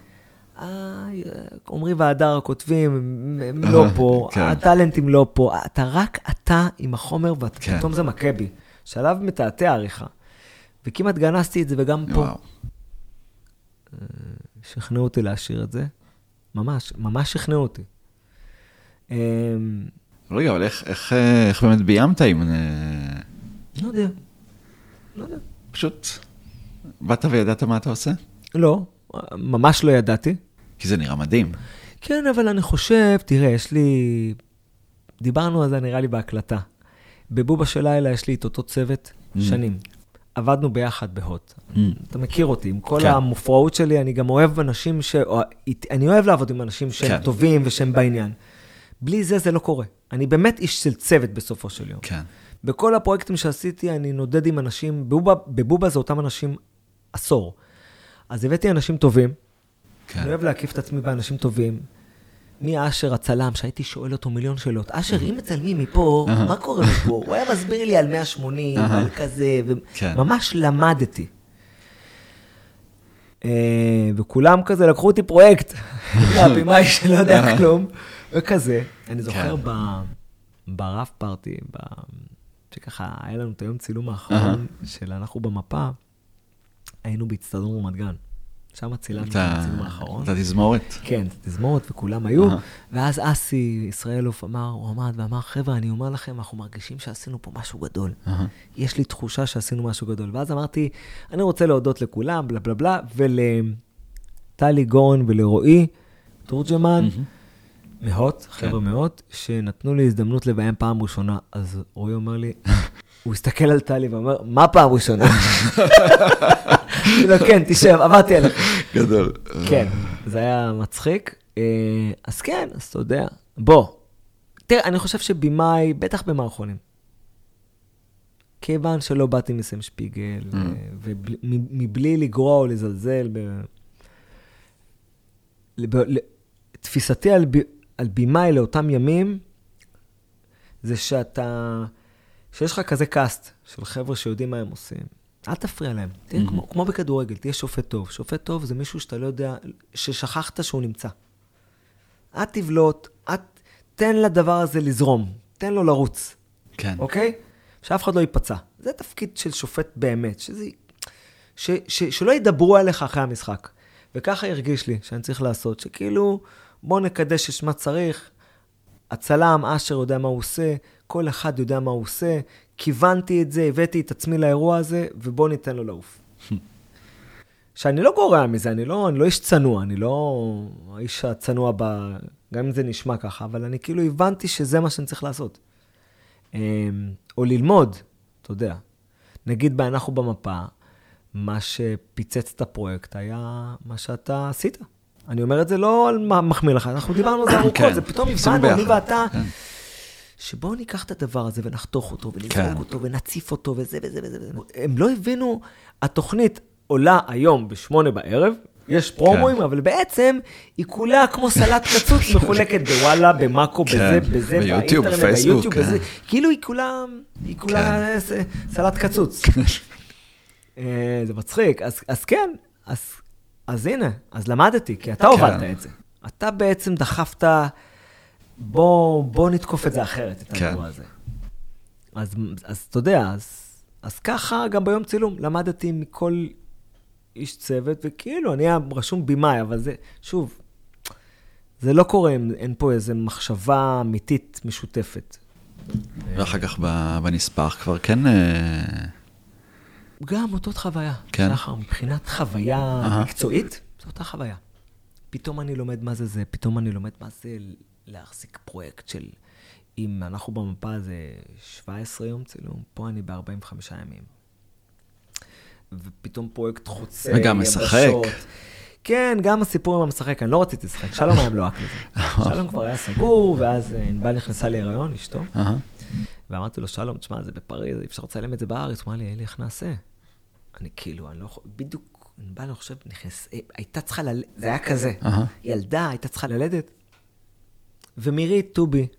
[SPEAKER 1] עומרי והדר כותבים, הם לא פה, הטלנטים לא פה, אתה רק אתה עם החומר, ופתאום זה מכה בי. שלב מתעתע עריכה. וכמעט גנסתי את זה, וגם פה. שכנעו אותי להשאיר את זה. ממש, ממש שכנעו אותי.
[SPEAKER 2] רגע, אבל איך באמת ביימת אם...
[SPEAKER 1] לא יודע. לא יודע.
[SPEAKER 2] פשוט, באת וידעת מה אתה עושה?
[SPEAKER 1] לא, ממש לא ידעתי.
[SPEAKER 2] כי זה נראה מדהים.
[SPEAKER 1] כן, אבל אני חושב, תראה, יש לי... דיברנו על זה נראה לי בהקלטה. בבובה של לילה יש לי את אותו צוות שנים. עבדנו ביחד בהוט. אתה מכיר אותי, עם כל המופרעות שלי, אני גם אוהב אנשים ש... אני אוהב לעבוד עם אנשים שהם טובים ושהם בעניין. בלי זה, זה לא קורה. אני באמת איש של צוות בסופו של יום.
[SPEAKER 2] כן.
[SPEAKER 1] בכל הפרויקטים שעשיתי, אני נודד עם אנשים, בבובה זה אותם אנשים עשור. אז הבאתי אנשים טובים, אני אוהב להקיף את עצמי באנשים טובים, מי אשר הצלם, שהייתי שואל אותו מיליון שאלות, אשר, אם מצלמים מפה, מה קורה מפה? הוא היה מסביר לי על מאה ושמונים, על כזה, וממש למדתי. וכולם כזה לקחו אותי פרויקט, הבימאי שלא יודע כלום, וכזה. אני זוכר ברף פארטי, שככה היה לנו את היום צילום האחרון של אנחנו במפה, היינו בהצטדיון רמת גן. שם צילמנו את הצילום האחרון.
[SPEAKER 2] את התזמורת.
[SPEAKER 1] כן, את התזמורת, וכולם היו. ואז אסי ישראלוף אמר, הוא עמד ואמר, חבר'ה, אני אומר לכם, אנחנו מרגישים שעשינו פה משהו גדול. יש לי תחושה שעשינו משהו גדול. ואז אמרתי, אני רוצה להודות לכולם, בלה בלה בלה, ולטלי גורן ולרועי, תורג'מן, מאות, חבר'ה מאות, שנתנו לי הזדמנות לביים פעם ראשונה. אז רועי אומר לי, הוא הסתכל על טלי ואומר, מה פעם ראשונה? לא, כן, תשב, עברתי עליך.
[SPEAKER 2] גדול.
[SPEAKER 1] כן, זה היה מצחיק. אז כן, אז אתה יודע. בוא, תראה, אני חושב שבימאי, בטח במערכונים. כיוון שלא באתי מסם שפיגל, ומבלי לגרוע או לזלזל, תפיסתי על בימאי לאותם ימים, זה שאתה, שיש לך כזה קאסט של חבר'ה שיודעים מה הם עושים. אל תפריע להם. תראה, mm-hmm. כמו, כמו בכדורגל, תהיה שופט טוב. שופט טוב זה מישהו שאתה לא יודע, ששכחת שהוא נמצא. אל תבלוט, את, תן לדבר הזה לזרום. תן לו לרוץ.
[SPEAKER 2] כן.
[SPEAKER 1] אוקיי? שאף אחד לא ייפצע. זה תפקיד של שופט באמת. שזה, ש, ש, שלא ידברו עליך אחרי המשחק. וככה הרגיש לי שאני צריך לעשות, שכאילו, בוא נקדש שמה צריך. הצלם, אשר יודע מה הוא עושה, כל אחד יודע מה הוא עושה, כיוונתי את זה, הבאתי את עצמי לאירוע הזה, ובוא ניתן לו לעוף. שאני לא גורע מזה, אני לא, אני לא איש צנוע, אני לא האיש הצנוע ב... גם אם זה נשמע ככה, אבל אני כאילו הבנתי שזה מה שאני צריך לעשות. או ללמוד, אתה יודע. נגיד באנחנו במפה, מה שפיצץ את הפרויקט היה מה שאתה עשית. אני אומר את זה לא על מה מחמיא לך, אנחנו דיברנו על זה ארוכות, זה פתאום הבנו, אני ואתה, שבואו ניקח את הדבר הזה ונחתוך אותו, ונזרוק אותו, ונציף אותו, וזה וזה וזה. הם לא הבינו, התוכנית עולה היום בשמונה בערב, יש פרומואים, אבל בעצם היא כולה כמו סלט קצוץ, מחולקת בוואלה, במאקו, בזה, בזה,
[SPEAKER 2] ביוטיוב, בפייסבוק.
[SPEAKER 1] כאילו היא כולה, היא כולה סלט קצוץ. זה מצחיק, אז כן, אז... אז הנה, אז למדתי, כי אתה הובלת את זה. אתה בעצם דחפת, בוא, בוא נתקוף את זה אחרת, את הדבר הזה. אז, אז אתה יודע, אז, אז ככה גם ביום צילום, למדתי מכל איש צוות, וכאילו, אני היה רשום בימאי, אבל זה, שוב, זה לא קורה, אין פה איזו מחשבה אמיתית משותפת.
[SPEAKER 2] ואחר כך בנספח כבר כן...
[SPEAKER 1] גם אותות חוויה.
[SPEAKER 2] כן.
[SPEAKER 1] שחר, מבחינת חוויה uh-huh. מקצועית, זו אותה חוויה. פתאום אני לומד מה זה זה, פתאום אני לומד מה זה להחזיק פרויקט של, אם אנחנו במפה זה שבע עשרה יום צילום, פה אני ב-ארבעים וחמישה ימים. ופתאום פרויקט חוצה,
[SPEAKER 2] וגם משחק.
[SPEAKER 1] כן, גם הסיפור עם המשחק, אני לא רציתי לשחק, שלום היה מלואק לזה. שלום כבר היה סגור, ואז ענבל נכנסה להיריון, אשתו. אהה. ואמרתי לו, שלום, תשמע, זה בפריז, אפשר לצלם את זה בארץ. הוא אמר לי, אלי, איך נעשה? אני כאילו, אני לא יכול, בדיוק, אני בא, אני חושב, נכנס, הייתה צריכה ללדת, זה היה כזה. ילדה, הייתה צריכה ללדת. ומירי טובי,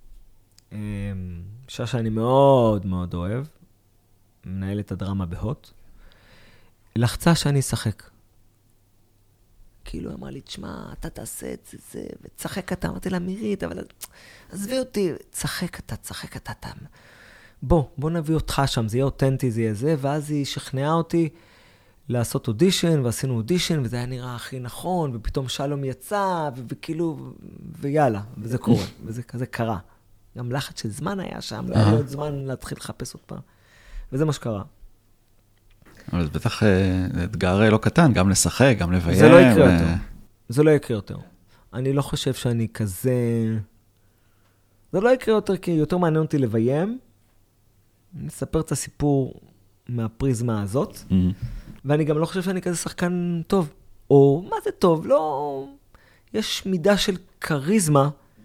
[SPEAKER 1] אישה שאני מאוד מאוד אוהב, מנהלת הדרמה בהוט, לחצה שאני אשחק. כאילו, אמרה לי, תשמע, אתה תעשה את זה, זה, ותשחק אתה. אמרתי לה, מירית, אבל עזבי אותי, תשחק אתה, תשחק אתה, אתה. בוא, בוא נביא אותך שם, זה יהיה אותנטי, זה יהיה זה, ואז היא שכנעה אותי לעשות אודישן, ועשינו אודישן, וזה היה נראה הכי נכון, ופתאום שלום יצא, וכאילו, ויאללה, וזה קורה, וזה כזה קרה. גם לחץ של זמן היה שם, לא היה עוד זמן להתחיל לחפש עוד פעם. וזה מה שקרה.
[SPEAKER 2] אבל זה בטח אתגר לא קטן, גם לשחק, גם לביים.
[SPEAKER 1] זה לא יקרה יותר. זה לא יקרה יותר. אני לא חושב שאני כזה... זה לא יקרה יותר, כי יותר מעניין אותי לביים. אני אספר את הסיפור מהפריזמה הזאת, ואני גם לא חושב שאני כזה שחקן טוב. או מה זה טוב? לא... יש מידה של קריזמה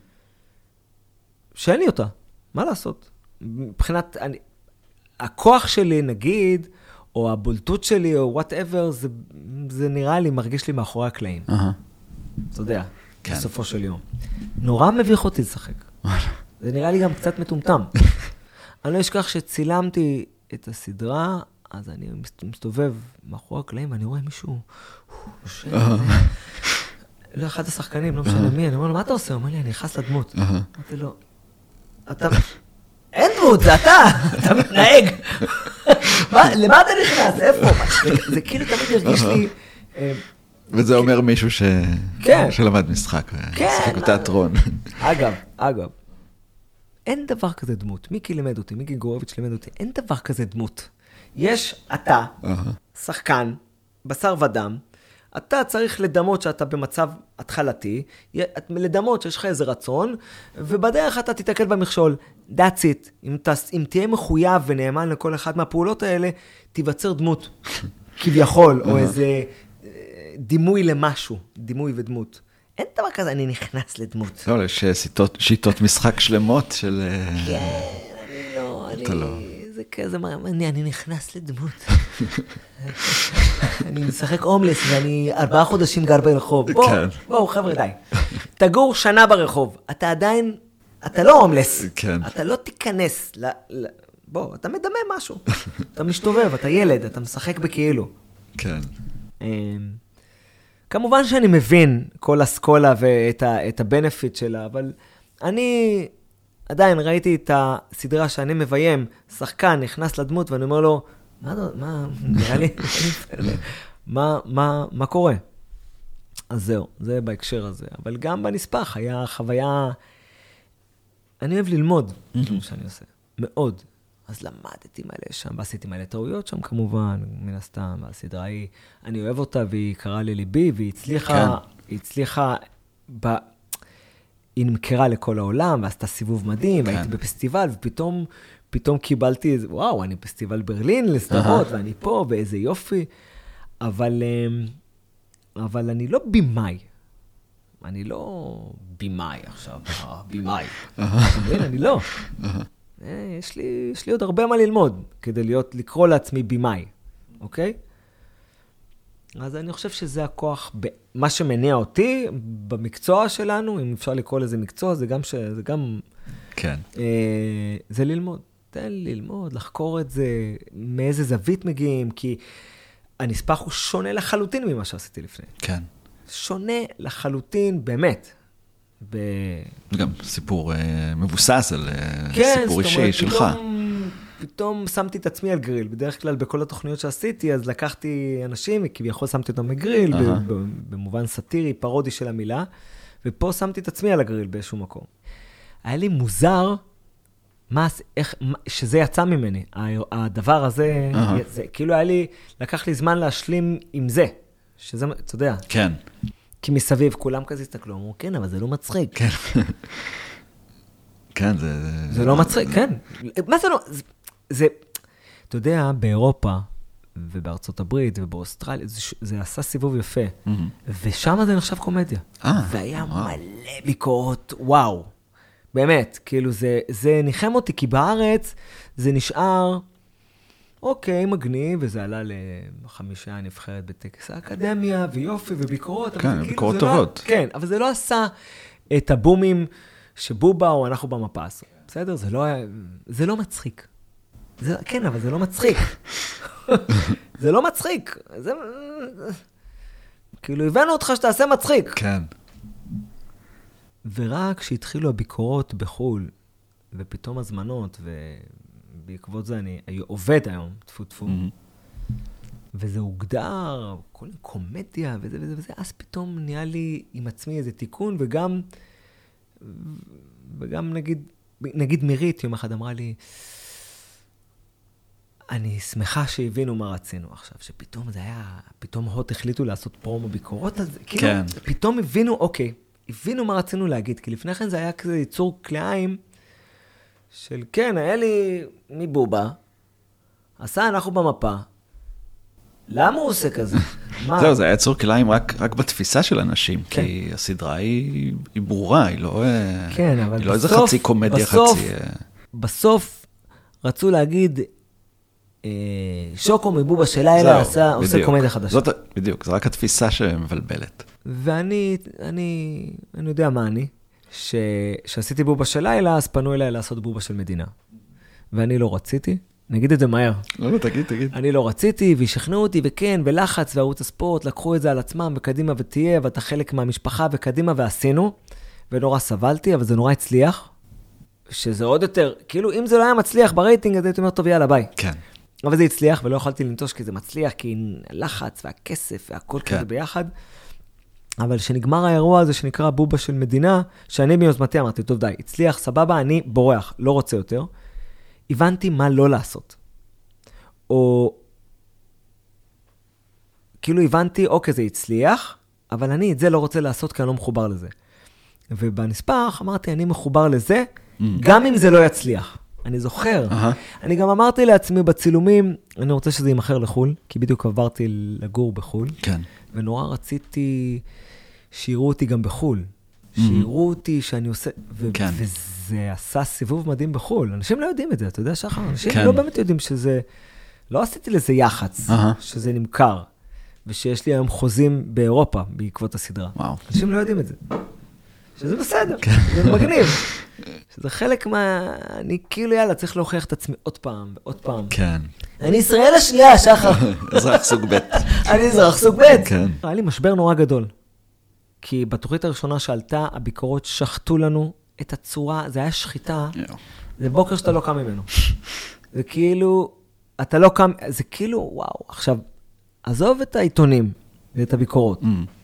[SPEAKER 1] שאין לי אותה. מה לעשות? מבחינת... אני... הכוח שלי, נגיד... או הבולטות שלי, או whatever, זה, זה נראה לי, מרגיש לי מאחורי הקלעים. Uh-huh. אתה יודע, כן. בסופו של יום. נורא מביך אותי לשחק. זה נראה לי גם קצת מטומטם. אני לא אשכח שצילמתי את הסדרה, אז אני מסתובב מאחורי הקלעים, ואני רואה מישהו, לא אחד השחקנים, לא משנה מי, אני אומר לו, מה אתה עושה? הוא אומר לי, אני נכנס לדמות. אמרתי לו, אתה... אין דמות, זה אתה, אתה מתנהג. למה אתה נכנס? איפה? זה כאילו תמיד הרגיש לי...
[SPEAKER 2] וזה אומר מישהו שלמד משחק, משחק בתיאטרון.
[SPEAKER 1] אגב, אגב, אין דבר כזה דמות. מיקי לימד אותי, מיקי גורוביץ' לימד אותי, אין דבר כזה דמות. יש אתה, שחקן, בשר ודם, אתה צריך לדמות שאתה במצב התחלתי, לדמות שיש לך איזה רצון, ובדרך אתה תתקל במכשול. That's it. אם, ת, אם תהיה מחויב ונאמן לכל אחד מהפעולות האלה, תיווצר דמות, כביכול, או איזה דימוי למשהו, דימוי ודמות. אין דבר כזה, אני נכנס לדמות.
[SPEAKER 2] לא, יש שיטות, שיטות משחק שלמות של...
[SPEAKER 1] כן, אני לא, אני... זה כזה, אני, אני נכנס לדמות. אני משחק הומלס, ואני ארבעה חודשים גר ברחוב. בואו, בואו, חבר'ה, די. תגור שנה ברחוב. אתה עדיין, אתה לא הומלס.
[SPEAKER 2] כן.
[SPEAKER 1] אתה לא תיכנס ל... ל... בוא, אתה מדמה משהו. אתה משתובב, אתה ילד, אתה משחק בכאילו.
[SPEAKER 2] כן.
[SPEAKER 1] כמובן שאני מבין כל הסקולה ואת הבנפיט שלה, אבל אני עדיין ראיתי את הסדרה שאני מביים, שחקן נכנס לדמות, ואני אומר לו, מה, מה, נראה לי, מה, מה, מה קורה? אז זהו, זה בהקשר הזה. אבל גם בנספח היה חוויה, אני אוהב ללמוד, כמו שאני עושה, מאוד. אז למדתי מלא שם, ועשיתי מלא טעויות שם כמובן, מן הסתם, הסדרה היא, אני אוהב אותה, והיא קראה לליבי, והיא הצליחה, היא הצליחה, ב... היא נמכרה לכל העולם, ועשתה סיבוב מדהים, והייתי בפסטיבל, ופתאום, פתאום קיבלתי איזה, וואו, אני בפסטיבל ברלין לסדרות, ואני פה, ואיזה יופי, אבל, אבל אני לא בימאי. אני לא בימאי עכשיו, בימאי. אני לא. יש לי, יש לי עוד הרבה מה ללמוד, כדי להיות, לקרוא לעצמי בימאי, אוקיי? אז אני חושב שזה הכוח, מה שמניע אותי במקצוע שלנו, אם אפשר לקרוא לזה מקצוע, זה גם, ש, זה גם,
[SPEAKER 2] כן.
[SPEAKER 1] אה, זה ללמוד. תן לי ללמוד, לחקור את זה, מאיזה זווית מגיעים, כי הנספח הוא שונה לחלוטין ממה שעשיתי לפני.
[SPEAKER 2] כן.
[SPEAKER 1] שונה לחלוטין, באמת. ב...
[SPEAKER 2] גם סיפור uh, מבוסס על uh, כן, סיפור אישי אומרת, שלך.
[SPEAKER 1] פתאום, פתאום שמתי את עצמי על גריל. בדרך כלל בכל התוכניות שעשיתי, אז לקחתי אנשים, וכביכול שמתי אותם בגריל, uh-huh. במובן סטירי, פרודי של המילה, ופה שמתי את עצמי על הגריל באיזשהו מקום. היה לי מוזר, מה, איך, שזה יצא ממני. הדבר הזה, uh-huh. זה, כאילו היה לי, לקח לי זמן להשלים עם זה. שזה, אתה יודע.
[SPEAKER 2] כן.
[SPEAKER 1] כי מסביב כולם כזה הסתכלו, אמרו, כן, אבל זה לא מצחיק.
[SPEAKER 2] כן. כן, זה...
[SPEAKER 1] זה לא מצחיק, כן. מה זה לא? זה, אתה יודע, באירופה, ובארצות הברית, ובאוסטרליה, זה עשה סיבוב יפה. ושם זה נחשב קומדיה. והיה מלא ביקורות, וואו. באמת, כאילו, זה ניחם אותי, כי בארץ זה נשאר... אוקיי, מגניב, וזה עלה לחמישה נבחרת בטקס האקדמיה, ויופי, וביקורות.
[SPEAKER 2] כן, ביקורות טובות.
[SPEAKER 1] כן, אבל זה לא עשה את הבומים שבובה או אנחנו במפה עשו. בסדר? זה לא, זה לא מצחיק. זה, כן, אבל זה לא מצחיק. זה לא מצחיק. זה... כאילו, הבאנו אותך שתעשה מצחיק.
[SPEAKER 2] כן.
[SPEAKER 1] ורק כשהתחילו הביקורות בחול, ופתאום הזמנות, ו... בעקבות זה אני עובד היום, תפו תפו. Mm-hmm. וזה הוגדר, כל קומדיה וזה וזה וזה, אז פתאום נהיה לי עם עצמי איזה תיקון, וגם, וגם נגיד, נגיד מירית, יום אחד אמרה לי, אני שמחה שהבינו מה רצינו עכשיו, שפתאום זה היה, פתאום הוט החליטו לעשות פרומו ביקורות, אז כאילו, כן. פתאום הבינו, אוקיי, הבינו מה רצינו להגיד, כי לפני כן זה היה כזה ייצור כלאיים, של כן, היה לי מבובה, עשה אנחנו במפה, למה הוא עושה כזה?
[SPEAKER 2] זהו, זה היה יצור כליים רק, רק בתפיסה של אנשים, כן. כי הסדרה היא, היא ברורה, היא לא,
[SPEAKER 1] כן, אבל
[SPEAKER 2] היא לא
[SPEAKER 1] בסוף,
[SPEAKER 2] איזה חצי קומדיה,
[SPEAKER 1] בסוף,
[SPEAKER 2] חצי...
[SPEAKER 1] בסוף רצו להגיד, אה, שוקו מבובה של לילה עשה, עושה קומדיה חדשה.
[SPEAKER 2] זאת, בדיוק, זו רק התפיסה שמבלבלת.
[SPEAKER 1] ואני, אני, אני יודע מה אני, ש... שעשיתי בובה של לילה, אז פנו אליי לעשות בובה של מדינה. ואני לא רציתי, נגיד את זה מהר.
[SPEAKER 2] לא, לא, תגיד, תגיד.
[SPEAKER 1] אני לא רציתי, וישכנעו אותי, וכן, בלחץ, וערוץ הספורט, לקחו את זה על עצמם, וקדימה ותהיה, ואתה חלק מהמשפחה, וקדימה ועשינו, ונורא סבלתי, אבל זה נורא הצליח, שזה עוד יותר, כאילו, אם זה לא היה מצליח ברייטינג, אז הייתי אומר, טוב, יאללה, ביי.
[SPEAKER 2] כן.
[SPEAKER 1] אבל זה הצליח, ולא יכולתי לנטוש כי זה מצליח, כי הלחץ והכסף והכל
[SPEAKER 2] כן.
[SPEAKER 1] כזה ביחד. אבל שנגמר האירוע הזה שנקרא בובה של מדינה, שאני מיוזמתי אמרתי, טוב די, הצליח, סבבה, אני בורח, לא רוצה יותר. הבנתי מה לא לעשות. או כאילו הבנתי, אוקיי, זה הצליח, אבל אני את זה לא רוצה לעשות כי אני לא מחובר לזה. ובנספח אמרתי, אני מחובר לזה, mm. גם אם זה לא יצליח. אני זוכר. Uh-huh. אני גם אמרתי לעצמי בצילומים, אני רוצה שזה יימחר לחול, כי בדיוק עברתי לגור בחול.
[SPEAKER 2] כן.
[SPEAKER 1] ונורא רציתי שיראו אותי גם בחול. Mm-hmm. שיראו אותי שאני עושה... ו- כן. וזה עשה סיבוב מדהים בחול. אנשים לא יודעים את זה, אתה יודע, שחר? אנשים כן. לא באמת יודעים שזה... לא עשיתי לזה יח"צ, uh-huh. שזה נמכר. ושיש לי היום חוזים באירופה בעקבות הסדרה.
[SPEAKER 2] וואו.
[SPEAKER 1] אנשים לא יודעים את זה. שזה בסדר, זה מגניב. שזה חלק מה... אני כאילו, יאללה, צריך להוכיח את עצמי עוד פעם, ועוד פעם.
[SPEAKER 2] כן.
[SPEAKER 1] אני ישראל השנייה, שחר.
[SPEAKER 2] אזרח סוג ב'.
[SPEAKER 1] אני אזרח סוג ב'.
[SPEAKER 2] כן.
[SPEAKER 1] היה לי משבר נורא גדול. כי בתוכנית הראשונה שעלתה, הביקורות שחטו לנו את הצורה, זה היה שחיטה, זה בוקר שאתה לא קם ממנו. זה כאילו, אתה לא קם, זה כאילו, וואו, עכשיו, עזוב את העיתונים ואת הביקורות.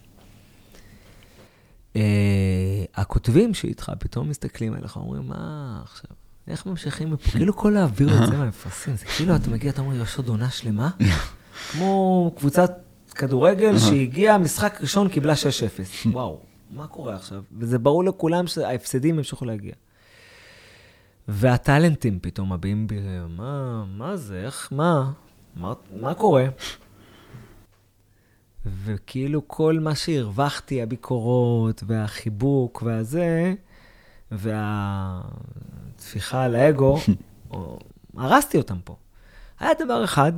[SPEAKER 1] הכותבים שאיתך פתאום מסתכלים עליך, אומרים, מה עכשיו? איך ממשיכים מפה? כאילו כל האוויר את זה מהמפרסים, זה כאילו אתה מגיע, אתה אומר, יש עוד עונה שלמה? כמו קבוצת כדורגל שהגיעה, משחק ראשון קיבלה שש אפס. וואו, מה קורה עכשיו? וזה ברור לכולם שההפסדים המשיכו להגיע. והטלנטים פתאום מביאים בי, מה, מה זה? איך, מה? מה, מה קורה? וכאילו כל מה שהרווחתי, הביקורות והחיבוק והזה, והתפיחה על האגו, הרסתי אותם פה. היה דבר אחד,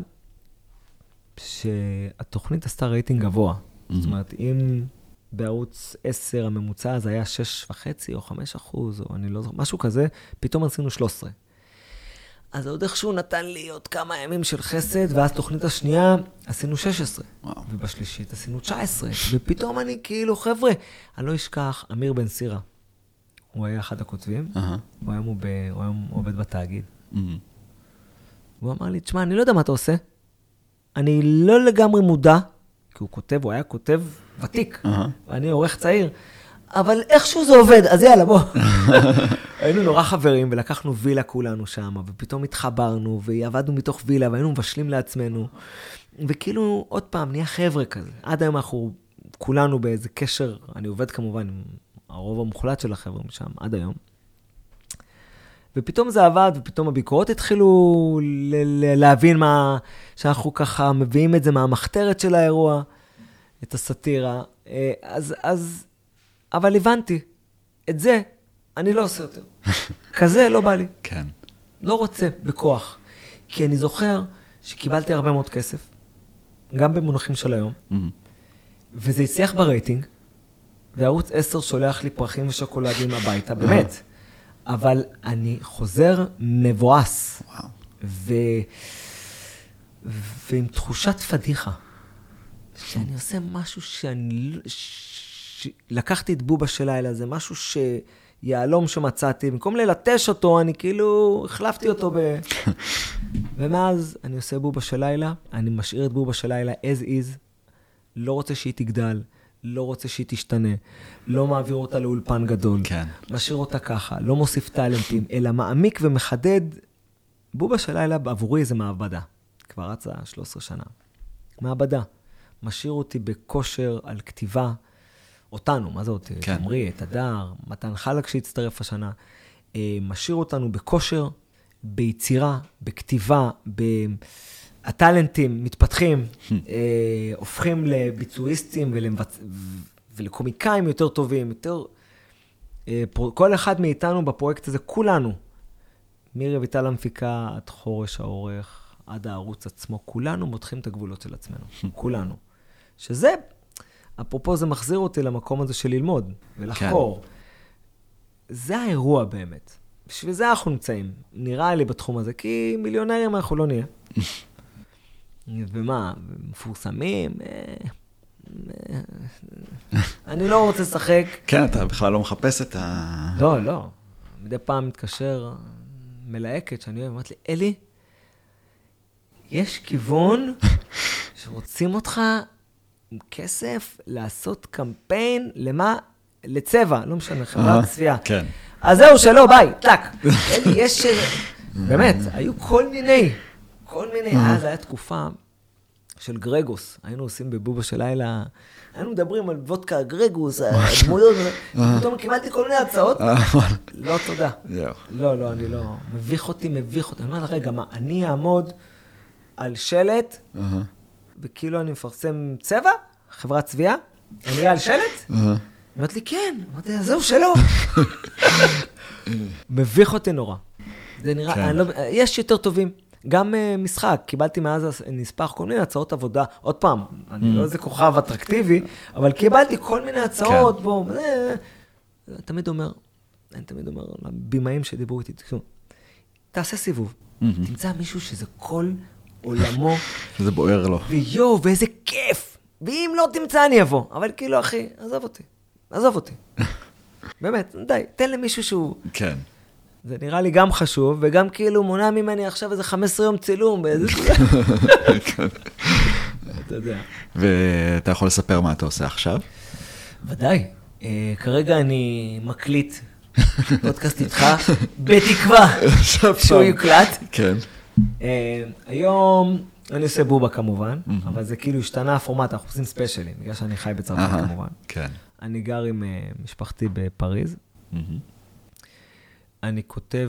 [SPEAKER 1] שהתוכנית עשתה רייטינג גבוה. זאת אומרת, אם בערוץ עשר הממוצע זה היה שש וחצי או חמש אחוז, או אני לא זוכר, משהו כזה, פתאום עשינו שלוש עשרה. אז עוד איכשהו נתן לי עוד כמה ימים של חסד, ואז תוכנית השנייה עשינו שש עשרה. וואו. ובשלישית עשינו תשע עשרה. ופתאום אני כאילו, חבר'ה, אני לא אשכח, אמיר בן סירה. הוא היה אחד הכותבים, uh-huh. הוא היום הוא, ב... הוא היום עובד בתאגיד. Mm-hmm. הוא אמר לי, תשמע, אני לא יודע מה אתה עושה. אני לא לגמרי מודע, כי הוא כותב, הוא היה כותב ותיק, uh-huh. ואני עורך צעיר. אבל איכשהו זה עובד, אז יאללה, בוא. היינו נורא חברים, ולקחנו וילה כולנו שם, ופתאום התחברנו, ועבדנו מתוך וילה, והיינו מבשלים לעצמנו, וכאילו, עוד פעם, נהיה חבר'ה כזה. עד היום אנחנו כולנו באיזה קשר, אני עובד כמובן עם הרוב המוחלט של החברים שם, עד היום. ופתאום זה עבד, ופתאום הביקורות התחילו ל- ל- להבין מה, שאנחנו ככה מביאים את זה מהמחתרת של האירוע, את הסאטירה. אז, אז, אבל הבנתי, את זה אני לא עושה יותר. כזה לא בא לי.
[SPEAKER 2] כן.
[SPEAKER 1] לא רוצה בכוח. כי אני זוכר שקיבלתי הרבה מאוד כסף, גם במונחים של היום, mm-hmm. וזה הצליח ברייטינג, וערוץ עשר שולח לי פרחים ושוקולדים הביתה, באמת. אבל אני חוזר מבואס. וואו. ו... ועם תחושת פדיחה. שאני עושה משהו שאני... ש... לקחתי את בובה של לילה, זה משהו שיעלום שמצאתי. במקום ללטש אותו, אני כאילו החלפתי אותו ב... ומאז אני עושה בובה של לילה, אני משאיר את בובה של לילה as is, לא רוצה שהיא תגדל. לא רוצה שהיא תשתנה, לא מעביר אותה לאולפן גדול,
[SPEAKER 2] כן.
[SPEAKER 1] משאיר אותה ככה, לא מוסיף טלנטים, אלא מעמיק ומחדד. בובה של לילה עבורי זה מעבדה, כבר רצה שלוש עשרה שנה. מעבדה, משאיר אותי בכושר על כתיבה, אותנו, מה זה אותי? כן. אמרי, את הדר, מתן חלק שהצטרף השנה, משאיר אותנו בכושר, ביצירה, בכתיבה, ב... הטלנטים מתפתחים, הופכים לביצועיסטים ולקומיקאים יותר טובים, יותר... כל אחד מאיתנו בפרויקט הזה, כולנו, מירי ויטל המפיקה, עד חורש העורך, עד הערוץ עצמו, כולנו מותחים את הגבולות של עצמנו, כולנו. שזה, אפרופו זה מחזיר אותי למקום הזה של ללמוד ולחקור. זה האירוע באמת. בשביל זה אנחנו נמצאים, נראה לי בתחום הזה, כי מיליונרים אנחנו לא נהיה. ומה, מפורסמים? אני לא רוצה לשחק.
[SPEAKER 2] כן, אתה בכלל לא מחפש את ה...
[SPEAKER 1] לא, לא. מדי פעם מתקשר מלהקת שאני אוהב, אמרת לי, אלי, יש כיוון שרוצים אותך עם כסף לעשות קמפיין למה? לצבע, לא משנה, חברת צביעה.
[SPEAKER 2] כן.
[SPEAKER 1] אז זהו, שלא, ביי, טק. יש, באמת, היו כל מיני, כל מיני, אז הייתה תקופה של גרגוס, היינו עושים בבובה של לילה, היינו מדברים על וודקה גרגוס, הדמויות, פתאום קיבלתי כל מיני הצעות, לא תודה. לא, לא, אני לא, מביך אותי, מביך אותי. אני אומר לך, רגע, מה, אני אעמוד על שלט, וכאילו אני מפרסם צבע, חברת צביעה, אני אהיה על שלט? אמרת לי, כן, אמרתי, זהו, שלא. מביך אותי נורא. זה נראה, יש יותר טובים. גם משחק, קיבלתי מאז נספח כל מיני הצעות עבודה, עוד פעם, אני לא איזה כוכב אטרקטיבי, אבל קיבלתי כל מיני הצעות, בוא, תמיד אומר, אני תמיד אומר, לבימאים שדיברו איתי, תעשה סיבוב, תמצא מישהו שזה כל עולמו,
[SPEAKER 2] שזה בוער לו.
[SPEAKER 1] ויו, ואיזה כיף, ואם לא תמצא אני אבוא, אבל כאילו, אחי, עזוב אותי, עזוב אותי. באמת, די, תן למישהו שהוא...
[SPEAKER 2] כן.
[SPEAKER 1] זה נראה לי גם חשוב, וגם כאילו מונע ממני עכשיו איזה חמישה עשר יום צילום באיזה... אתה יודע.
[SPEAKER 2] ואתה יכול לספר מה אתה עושה עכשיו?
[SPEAKER 1] ודאי. כרגע אני מקליט פודקאסט איתך, בתקווה שהוא יוקלט.
[SPEAKER 2] כן.
[SPEAKER 1] היום אני עושה בובה כמובן, אבל זה כאילו השתנה הפורמט, אנחנו עושים ספיישלים, בגלל שאני חי בצרפת כמובן.
[SPEAKER 2] כן.
[SPEAKER 1] אני גר עם משפחתי בפריז. אני כותב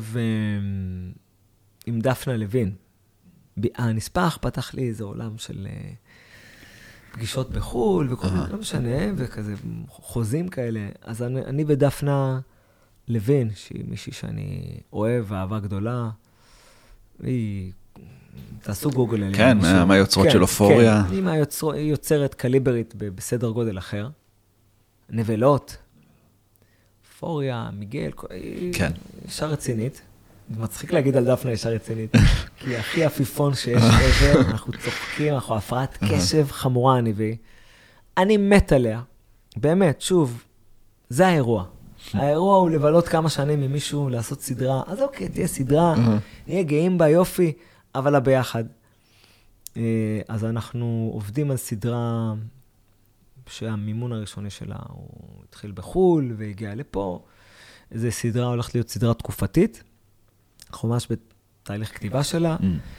[SPEAKER 1] עם דפנה לוין. הנספח פתח לי איזה עולם של פגישות בחול, וכל מיני, לא משנה, וכזה חוזים כאלה. אז אני, אני ודפנה לוין, שהיא מישהי שאני אוהב, אהבה גדולה, היא... תעשו גוגל עליה.
[SPEAKER 2] כן, מהיוצרות של אופוריה.
[SPEAKER 1] כן, היא יוצרת קליברית בסדר גודל אחר. נבלות. אופוריה, מיגל,
[SPEAKER 2] כן.
[SPEAKER 1] אישה רצינית. זה מצחיק להגיד על דפנה אישה רצינית. כי היא הכי עפיפון שיש עבר, אנחנו צוחקים, אנחנו הפרעת קשב חמורה אני והיא. אני מת עליה. באמת, שוב, זה האירוע. האירוע הוא לבלות כמה שנים עם מישהו, לעשות סדרה. אז אוקיי, תהיה סדרה, נהיה גאים בה, יופי, אבל הביחד. אז אנחנו עובדים על סדרה שהמימון הראשוני שלה הוא התחיל בחול והגיע לפה. זו סדרה הולכת להיות סדרה תקופתית. אנחנו ממש בתהליך כתיבה שלה.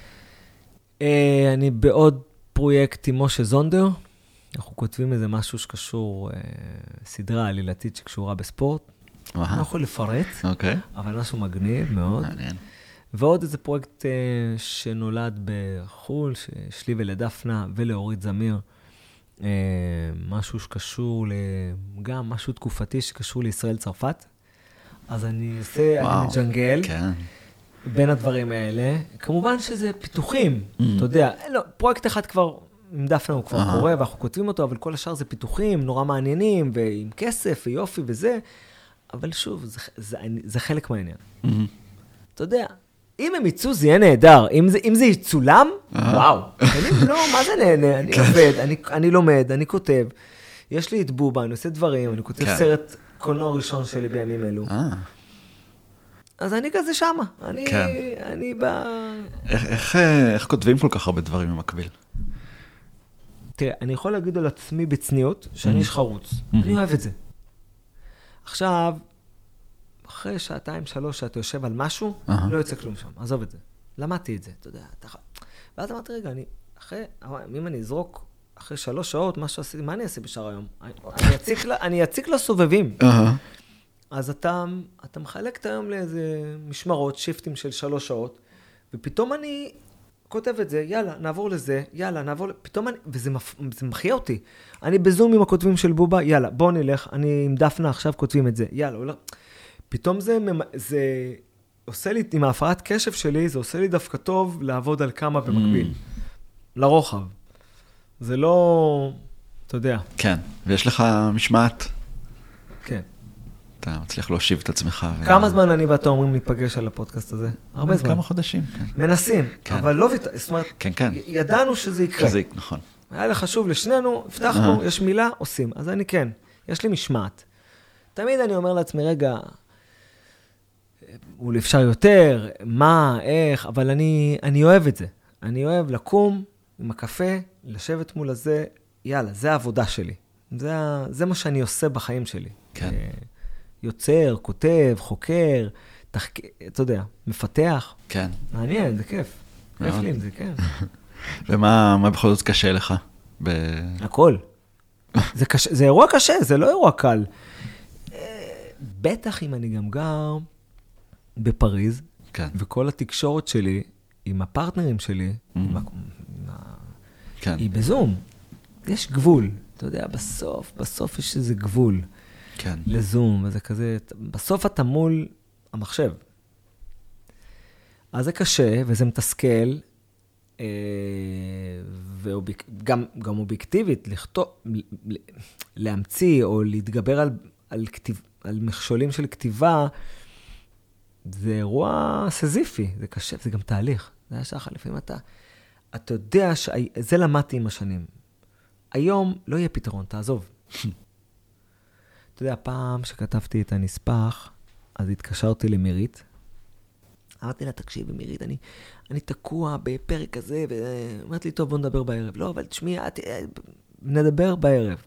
[SPEAKER 1] אני בעוד פרויקט עם משה זונדר. אנחנו כותבים איזה משהו שקשור, סדרה עלילתית שקשורה בספורט. אני לא יכול לפרט, אבל משהו מגניב מאוד. ועוד איזה פרויקט שנולד בחול, ששלי ולדפנה ולאורית זמיר. משהו שקשור, גם משהו תקופתי שקשור לישראל צרפת. אז אני עושה, אני מג'נגל בין הדברים האלה. כמובן שזה פיתוחים, אתה יודע. פרויקט אחד כבר, עם דפנה הוא כבר קורה, ואנחנו כותבים אותו, אבל כל השאר זה פיתוחים נורא מעניינים, ועם כסף ויופי וזה. אבל שוב, זה, זה, זה חלק מהעניין. אתה יודע, אם הם יצאו, זה יהיה נהדר. אם זה, אם זה יצולם, וואו. אני לא, מה זה נהנה? אני עובד, אני, אני לומד, אני כותב. יש לי את בובה, אני עושה דברים, אני כותב סרט קולנוע ראשון שלי בימים אלו. אז אני כזה שמה. אני, אני ב...
[SPEAKER 2] איך, איך, איך כותבים כל כך הרבה דברים במקביל?
[SPEAKER 1] תראה, אני יכול להגיד על עצמי בצניעות, שאני איש חרוץ. אני אוהב את זה. עכשיו, אחרי שעתיים, שלוש, שאתה יושב על משהו, לא יוצא כלום שם. עזוב את זה. למדתי את זה, אתה יודע. ואז אמרתי, רגע, אני, אחרי, אם אני אזרוק אחרי שלוש שעות, מה שעשיתי, מה אני אעשה בשאר היום? אני אציק לסובבים. אז אתה, אתה מחלק את היום לאיזה משמרות, שיפטים של שלוש שעות, ופתאום אני כותב את זה, יאללה, נעבור לזה, יאללה, נעבור, פתאום אני, וזה מחיה אותי. אני בזום עם הכותבים של בובה, יאללה, בוא נלך, אני עם דפנה עכשיו כותבים את זה, יאללה, פתאום זה, זה עושה לי, עם ההפרעת קשב שלי, זה עושה לי דווקא טוב לעבוד על כמה במקביל. לרוחב. זה לא, אתה יודע.
[SPEAKER 2] כן, ויש לך משמעת.
[SPEAKER 1] כן.
[SPEAKER 2] אתה מצליח להושיב את עצמך.
[SPEAKER 1] כמה זמן אני ואתה אומרים להיפגש על הפודקאסט הזה? הרבה זמן.
[SPEAKER 2] כמה חודשים.
[SPEAKER 1] מנסים, אבל לא, זאת אומרת, ידענו שזה יקרה.
[SPEAKER 2] שזה, נכון.
[SPEAKER 1] היה לך חשוב לשנינו, הבטחנו, יש מילה, עושים. אז אני כן, יש לי משמעת. תמיד אני אומר לעצמי, רגע, אולי אפשר יותר, מה, איך, אבל אני, אני אוהב את זה. אני אוהב לקום עם הקפה, לשבת מול הזה, יאללה, זה העבודה שלי. זה, זה מה שאני עושה בחיים שלי.
[SPEAKER 2] כן.
[SPEAKER 1] יוצר, כותב, חוקר, תחק... אתה יודע, מפתח.
[SPEAKER 2] כן.
[SPEAKER 1] מעניין, זה כיף. כיף לי עם זה, כן.
[SPEAKER 2] ומה מה בכל זאת קשה לך? ב...
[SPEAKER 1] הכל. זה, קשה, זה אירוע קשה, זה לא אירוע קל. בטח אם אני גם גר בפריז,
[SPEAKER 2] כן.
[SPEAKER 1] וכל התקשורת שלי עם הפרטנרים שלי,
[SPEAKER 2] Mm-hmm.
[SPEAKER 1] עם ה...
[SPEAKER 2] כן.
[SPEAKER 1] היא בזום. יש גבול. אתה יודע, בסוף, בסוף יש איזה גבול.
[SPEAKER 2] כן.
[SPEAKER 1] לזום, וזה כזה, בסוף אתה מול המחשב. אז זה קשה, וזה מתסכל, אה, ואוביק, גם, גם אובייקטיבית, לכתוב, להמציא או להתגבר על, על, כתיב, על מכשולים של כתיבה, זה אירוע סזיפי, זה קשה, זה גם תהליך. זה היה שחר, לפעמים אתה, אתה יודע שזה למדתי עם השנים. היום לא יהיה פתרון, תעזוב. אתה יודע, פעם שכתבתי את הנספח, אז התקשרתי למירית. אמרתי לה, תקשיבי מירית, אני, אני תקוע בפרק הזה, ואמרתי לי, טוב, בוא נדבר בערב. לא, אבל תשמעי, את, נדבר בערב.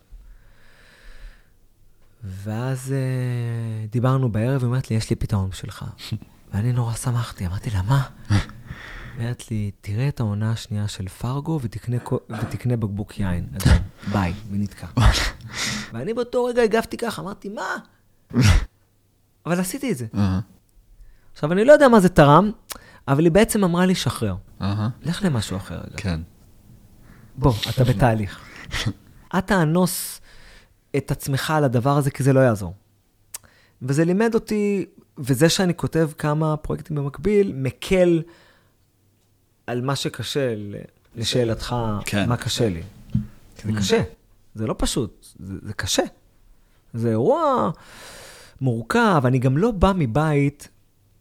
[SPEAKER 1] ואז uh, דיברנו בערב, ואומרת לי, יש לי פתרון בשבילך. ואני נורא שמחתי, אמרתי לה, מה? אמרת לי, תראה את העונה השנייה של פרגו, ותקנה, ותקנה בקבוק יין. אז ביי, ונתקע. ואני באותו רגע הגבתי ככה, אמרתי, מה? אבל עשיתי את זה. עכשיו, אני לא יודע מה זה תרם, אבל היא בעצם אמרה לי, שחרר. לך למשהו אחר רגע.
[SPEAKER 2] כן.
[SPEAKER 1] בוא, אתה בתהליך. אתה אנוס את עצמך על הדבר הזה, כי זה לא יעזור. וזה לימד אותי, וזה שאני כותב כמה פרויקטים במקביל, מקל על מה שקשה, לשאלתך,
[SPEAKER 2] כן.
[SPEAKER 1] מה קשה לי. זה קשה. זה לא פשוט, זה, זה קשה. זה אירוע מורכב, אני גם לא בא מבית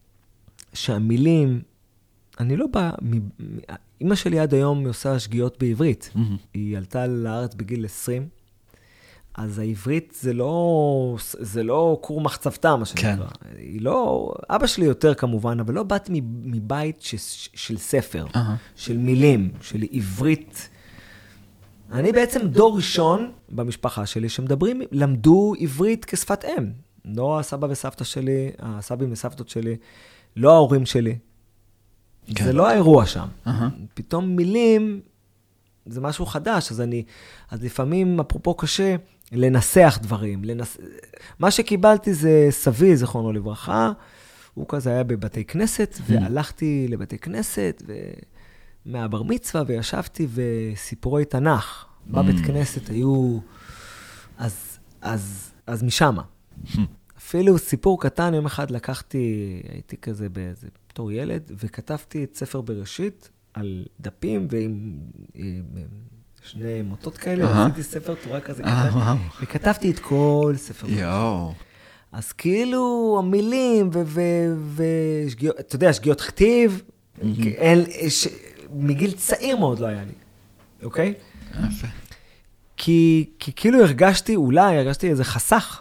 [SPEAKER 1] שהמילים, אני לא בא, אמא שלי עד היום עושה שגיאות בעברית. Mm-hmm. היא עלתה לארץ בגיל עשרים, אז העברית זה לא, זה לא קור מחצבתה, מה שנקרא. כן. היא לא, אבא שלי יותר כמובן, אבל לא באת מבית ש, של ספר, uh-huh. של מילים, של עברית. אני בעצם דור ראשון במשפחה שלי, שמדברים, למדו עברית כשפת אם. לא הסבא וסבתא שלי, הסבים וסבתות שלי, לא ההורים שלי. כן. זה לא האירוע שם. Uh-huh. פתאום מילים, זה משהו חדש, אז אני, אז לפעמים, אפרופו קשה, לנסח דברים. לנס... מה שקיבלתי זה סבי, זכרונו לברכה, הוא כזה היה בבתי כנסת, mm-hmm. והלכתי לבתי כנסת, ו... מהבר מצווה, וישבתי וסיפורי תנ"ך. Mm. בבית כנסת היו, אז, אז, אז משמה. Mm. אפילו סיפור קטן, יום אחד לקחתי, הייתי כזה באיזה בתור ילד, וכתבתי את ספר בראשית על דפים, ועם עם, שני מוטות כאלה, uh-huh. עשיתי ספר תורה כזה, uh-huh. כתב, וכתבתי את כל ספר בראשית. Yo. אז כאילו המילים, ושגיאות, אתה יודע, שגיאות כתיב, mm-hmm. אין, ש... מגיל צעיר מאוד לא היה לי, אוקיי? יפה. כי, כי כאילו הרגשתי, אולי הרגשתי איזה חסך.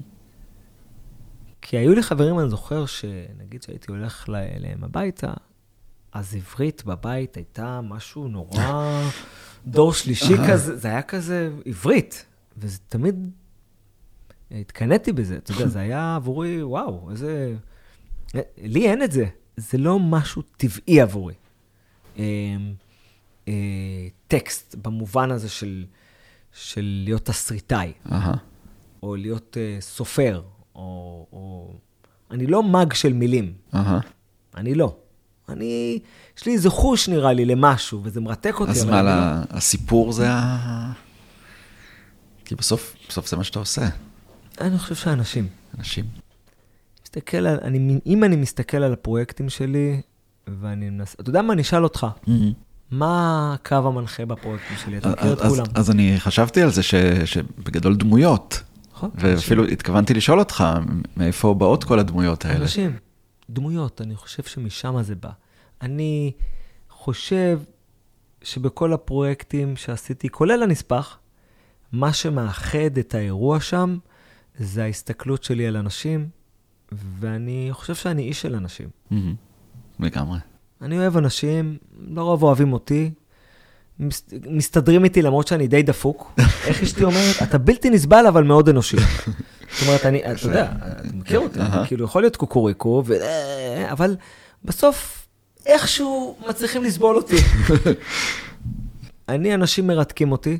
[SPEAKER 1] כי היו לי חברים, אני זוכר שנגיד שהייתי הולך אליהם הביתה, אז עברית בבית הייתה משהו נורא דור שלישי כזה, זה היה כזה עברית, וזה תמיד, התקנאתי בזה, אתה יודע, זה היה עבורי, וואו, איזה, לי אין את זה, זה לא משהו טבעי עבורי. טקסט במובן הזה של, של להיות תסריטאי, או להיות סופר, או, או... אני לא מג של מילים. אני לא. אני, יש לי איזה חוש נראה לי למשהו, וזה מרתק אותי.
[SPEAKER 2] אז מה, לא... הסיפור זה ה... כי בסוף, בסוף זה מה שאתה עושה.
[SPEAKER 1] אני חושב שאנשים.
[SPEAKER 2] אנשים.
[SPEAKER 1] מסתכל על, אני, אם אני מסתכל על הפרויקטים שלי, ואני מנסה, אתה יודע מה, אני אשאל אותך. Mm-hmm. מה הקו המנחה בפרויקטים שלי? אתה מכיר את כולם.
[SPEAKER 2] אז אני חשבתי על זה ש, שבגדול דמויות. נכון. ואפילו התכוונתי לשאול אותך, מאיפה באות כל הדמויות האלה?
[SPEAKER 1] אנשים, דמויות, אני חושב שמשם זה בא. אני חושב שבכל הפרויקטים שעשיתי, כולל הנספח, מה שמאחד את האירוע שם, זה ההסתכלות שלי על אנשים, ואני חושב שאני איש של אנשים.
[SPEAKER 2] לגמרי.
[SPEAKER 1] אני אוהב אנשים, לרוב אוהבים אותי, מסתדרים איתי למרות שאני די דפוק. איך אשתי אומרת? אתה בלתי נסבל, אבל מאוד אנושי. זאת אומרת, אני, אתה יודע, אתה מכיר אותי, כאילו יכול להיות קוקוריקו, אבל בסוף איכשהו מצליחים לסבול אותי. אני, אנשים מרתקים אותי,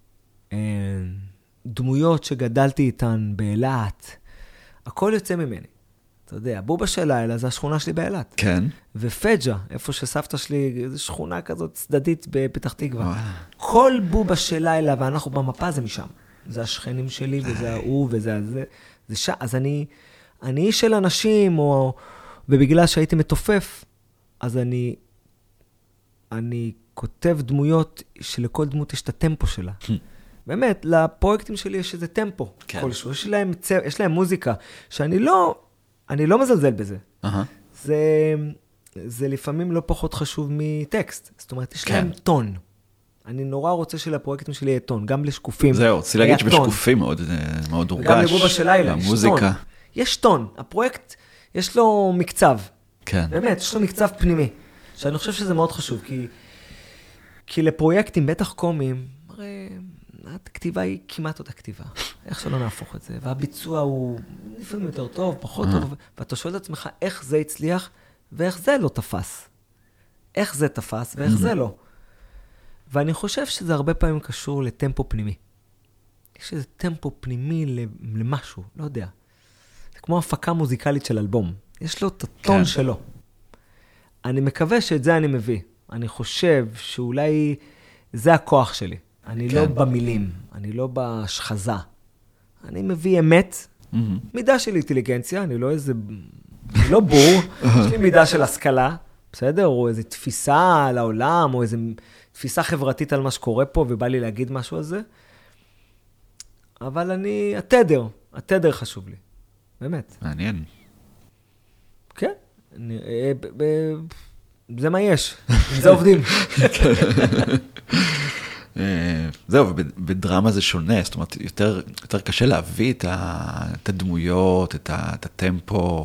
[SPEAKER 1] דמויות שגדלתי איתן באילת, הכל יוצא ממני. אתה יודע, בובה של לילה זה השכונה שלי באילת.
[SPEAKER 2] כן.
[SPEAKER 1] ופג'ה, איפה שסבתא שלי, זו שכונה כזאת צדדית בפתח תקווה. כל בובה של לילה, ואנחנו במפה זה משם. זה השכנים שלי, וזה ההוא, וזה הזה. זה ש... אז אני, אני איש של אנשים, או... ובגלל שהייתי מתופף, אז אני, אני כותב דמויות שלכל דמות יש את הטמפו שלה. באמת, לפרויקטים שלי יש איזה טמפו. כן. כלשהו. יש להם, יש להם מוזיקה, שאני לא... אני לא מזלזל בזה. Uh-huh. זה, זה לפעמים לא פחות חשוב מטקסט. זאת אומרת, יש כן. להם טון. אני נורא רוצה שלפרויקטים שלי יהיה טון, גם לשקופים.
[SPEAKER 2] זהו, רוצה להגיד שבשקופים מאוד, מאוד הורגש.
[SPEAKER 1] וגם לגובה של לילה,
[SPEAKER 2] יש טון.
[SPEAKER 1] יש טון. הפרויקט, יש לו מקצב.
[SPEAKER 2] כן.
[SPEAKER 1] באמת, יש לו מקצב פנימי. שאני חושב שזה מאוד חשוב, כי, כי לפרויקטים, בטח קומיים, הרי... הכתיבה היא כמעט אותה כתיבה. איך שלא נהפוך את זה. והביצוע הוא לפעמים יותר טוב, פחות טוב, ואתה שואל את עצמך איך זה הצליח, ואיך זה לא תפס. איך זה תפס, ואיך זה לא. ואני חושב שזה הרבה פעמים קשור לטמפו פנימי. יש איזה טמפו פנימי למשהו, לא יודע. זה כמו הפקה מוזיקלית של אלבום. יש לו את הטון שלו. אני מקווה שאת זה אני מביא. אני חושב שאולי זה הכוח שלי. אני כן. לא במילים, אני לא בשחזה. אני מביא אמת, mm-hmm. מידה של אינטליגנציה, אני לא איזה, אני לא בור, יש לי מידה של השכלה, בסדר? או איזו תפיסה על העולם, או איזו תפיסה חברתית על מה שקורה פה, ובא לי להגיד משהו על זה. אבל אני, התדר, התדר חשוב לי, באמת.
[SPEAKER 2] מעניין.
[SPEAKER 1] כן, אני, ב, ב, זה מה יש, עם זה עובדים.
[SPEAKER 2] זהו, ובדרמה זה שונה, זאת אומרת, יותר, יותר קשה להביא את, ה, את הדמויות, את, ה, את הטמפו,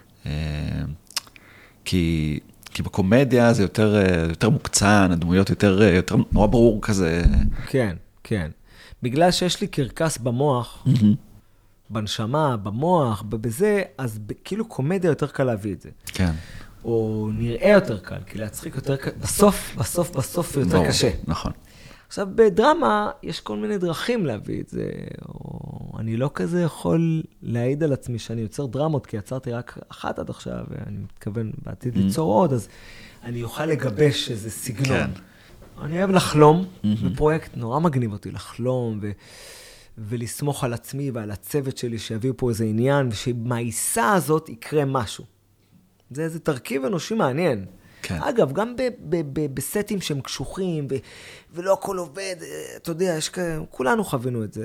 [SPEAKER 2] כי, כי בקומדיה זה יותר, יותר מוקצן, הדמויות יותר, יותר נורא ברור כזה.
[SPEAKER 1] כן, כן. בגלל שיש לי קרקס במוח, בנשמה, במוח, בזה, אז כאילו קומדיה יותר קל להביא את זה.
[SPEAKER 2] כן.
[SPEAKER 1] או נראה יותר קל, כי להצחיק יותר קל, בסוף, בסוף, בסוף יותר
[SPEAKER 2] ברור,
[SPEAKER 1] קשה.
[SPEAKER 2] נכון.
[SPEAKER 1] עכשיו, בדרמה יש כל מיני דרכים להביא את זה, או אני לא כזה יכול להעיד על עצמי שאני יוצר דרמות, כי יצרתי רק אחת עד עכשיו, ואני מתכוון בעתיד ליצור עוד, אז אני אוכל לגבש איזה סגנון. כן. אני אוהב לחלום, בפרויקט נורא מגניב אותי, לחלום ו... ולסמוך על עצמי ועל הצוות שלי שיביאו פה איזה עניין, ושמהעיסה הזאת יקרה משהו. זה איזה תרכיב אנושי מעניין. כן. אגב, גם ב- ב- ב- בסטים שהם קשוחים, ו- ולא הכל עובד, אתה יודע, יש כ... כולנו חווינו את זה.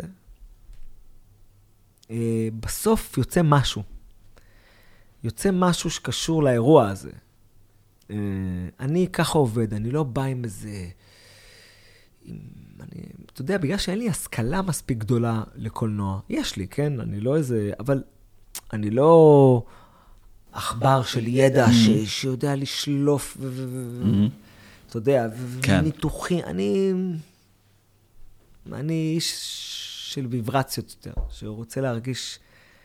[SPEAKER 1] בסוף יוצא משהו. יוצא משהו שקשור לאירוע הזה. אני ככה עובד, אני לא בא עם איזה... עם... אני... אתה יודע, בגלל שאין לי השכלה מספיק גדולה לקולנוע, יש לי, כן? אני לא איזה... אבל אני לא... אכבר של ידע ש... שיודע לשלוף, ו... אתה יודע, וניתוחים, אני... אני איש של ויברציות יותר, שרוצה להרגיש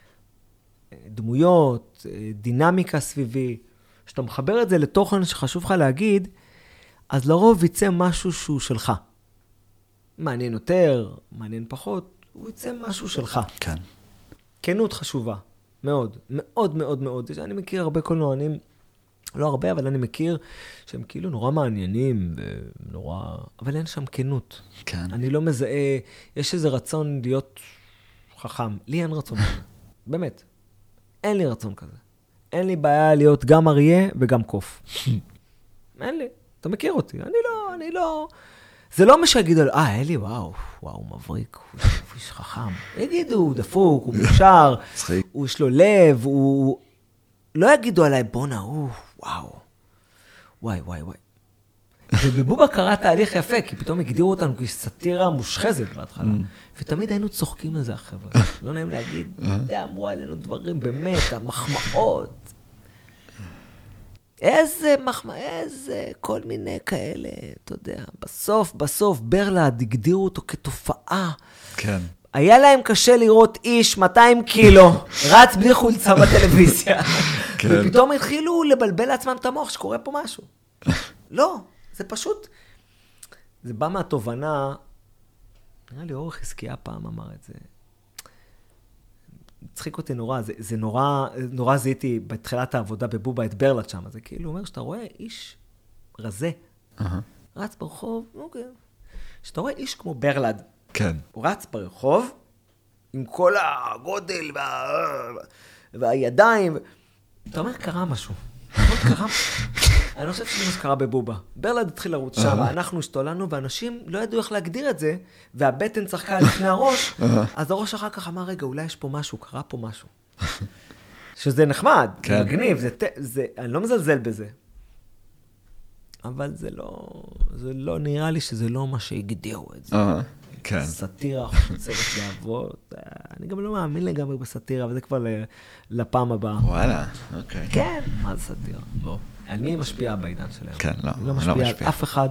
[SPEAKER 1] דמויות, דינמיקה סביבי. כשאתה מחבר את זה לתוכן שחשוב לך להגיד, אז לרוב יצא משהו שהוא שלך. מעניין יותר, מעניין פחות, הוא יצא משהו שלך.
[SPEAKER 2] כן.
[SPEAKER 1] כנות חשובה. מאוד, מאוד, מאוד, מאוד. אני מכיר הרבה קולנוענים, לא הרבה, אבל אני מכיר שהם כאילו נורא מעניינים, ונורא... אבל אין שם כנות.
[SPEAKER 2] כן.
[SPEAKER 1] אני לא מזהה, יש איזה רצון להיות חכם. לי אין רצון כזה. באמת. אין לי רצון כזה. אין לי בעיה להיות גם אריה וגם קוף. אין לי. אתה מכיר אותי. אני לא, אני לא... זה לא מה שיגידו, אה, אלי, וואו, וואו, הוא מבריק, הוא איש חכם. יגידו, הוא דפוק, הוא מושר, הוא יש לו לב, הוא... לא יגידו עליי, בונה, הוא, וואו, וואי, וואי, וואי. ובבובה קרה תהליך יפה, כי פתאום הגדירו אותנו כסאטירה מושחזת בהתחלה. ותמיד היינו צוחקים על זה, החבר'ה. לא נעים להגיד, אמרו עלינו דברים באמת, המחמאות. איזה מחמא, איזה כל מיני כאלה, אתה יודע. בסוף, בסוף, ברלד הגדירו אותו כתופעה.
[SPEAKER 2] כן.
[SPEAKER 1] היה להם קשה לראות איש מאתיים קילו, רץ בלי חולצה בטלוויזיה.
[SPEAKER 2] כן.
[SPEAKER 1] ופתאום התחילו לבלבל לעצמם את המוח שקורה פה משהו. לא, זה פשוט, זה בא מהתובנה, נראה לי אורך חזקיה פעם אמר את זה. צחיק אותי נורא, זה, זה נורא, נורא זיהיתי בתחילת העבודה בבובה את ברלד שם, זה כאילו אומר שאתה רואה איש רזה,
[SPEAKER 2] Uh-huh.
[SPEAKER 1] רץ ברחוב, אוקיי. שאתה רואה איש כמו ברלד,
[SPEAKER 2] כן.
[SPEAKER 1] הוא רץ ברחוב, עם כל הגודל וה... והידיים, אתה אומר, קרה משהו. קרה משהו. אני לא חושב שזה מה שקרה בבובה. ברלד התחיל לרוץ שם, אנחנו השתולנו, ואנשים לא ידעו איך להגדיר את זה, והבטן צחקה לפני הראש, אז הראש אחר כך אמר, רגע, אולי יש פה משהו, קרה פה משהו. שזה נחמד, זה מגניב, זה, זה, אני לא מזלזל בזה. אבל זה לא, זה לא, נראה לי שזה לא מה שהגדירו את זה.
[SPEAKER 2] כן.
[SPEAKER 1] סאטירה חוצבת לעבוד. אני גם לא מאמין לגמרי בסאטירה, אבל זה כבר לפעם הבאה.
[SPEAKER 2] וואלה, אוקיי.
[SPEAKER 1] כן, מה זה סאטירה? לא. על מי משפיעה בעידן שלהם?
[SPEAKER 2] כן, לא.
[SPEAKER 1] אני לא משפיעה על אף אחד.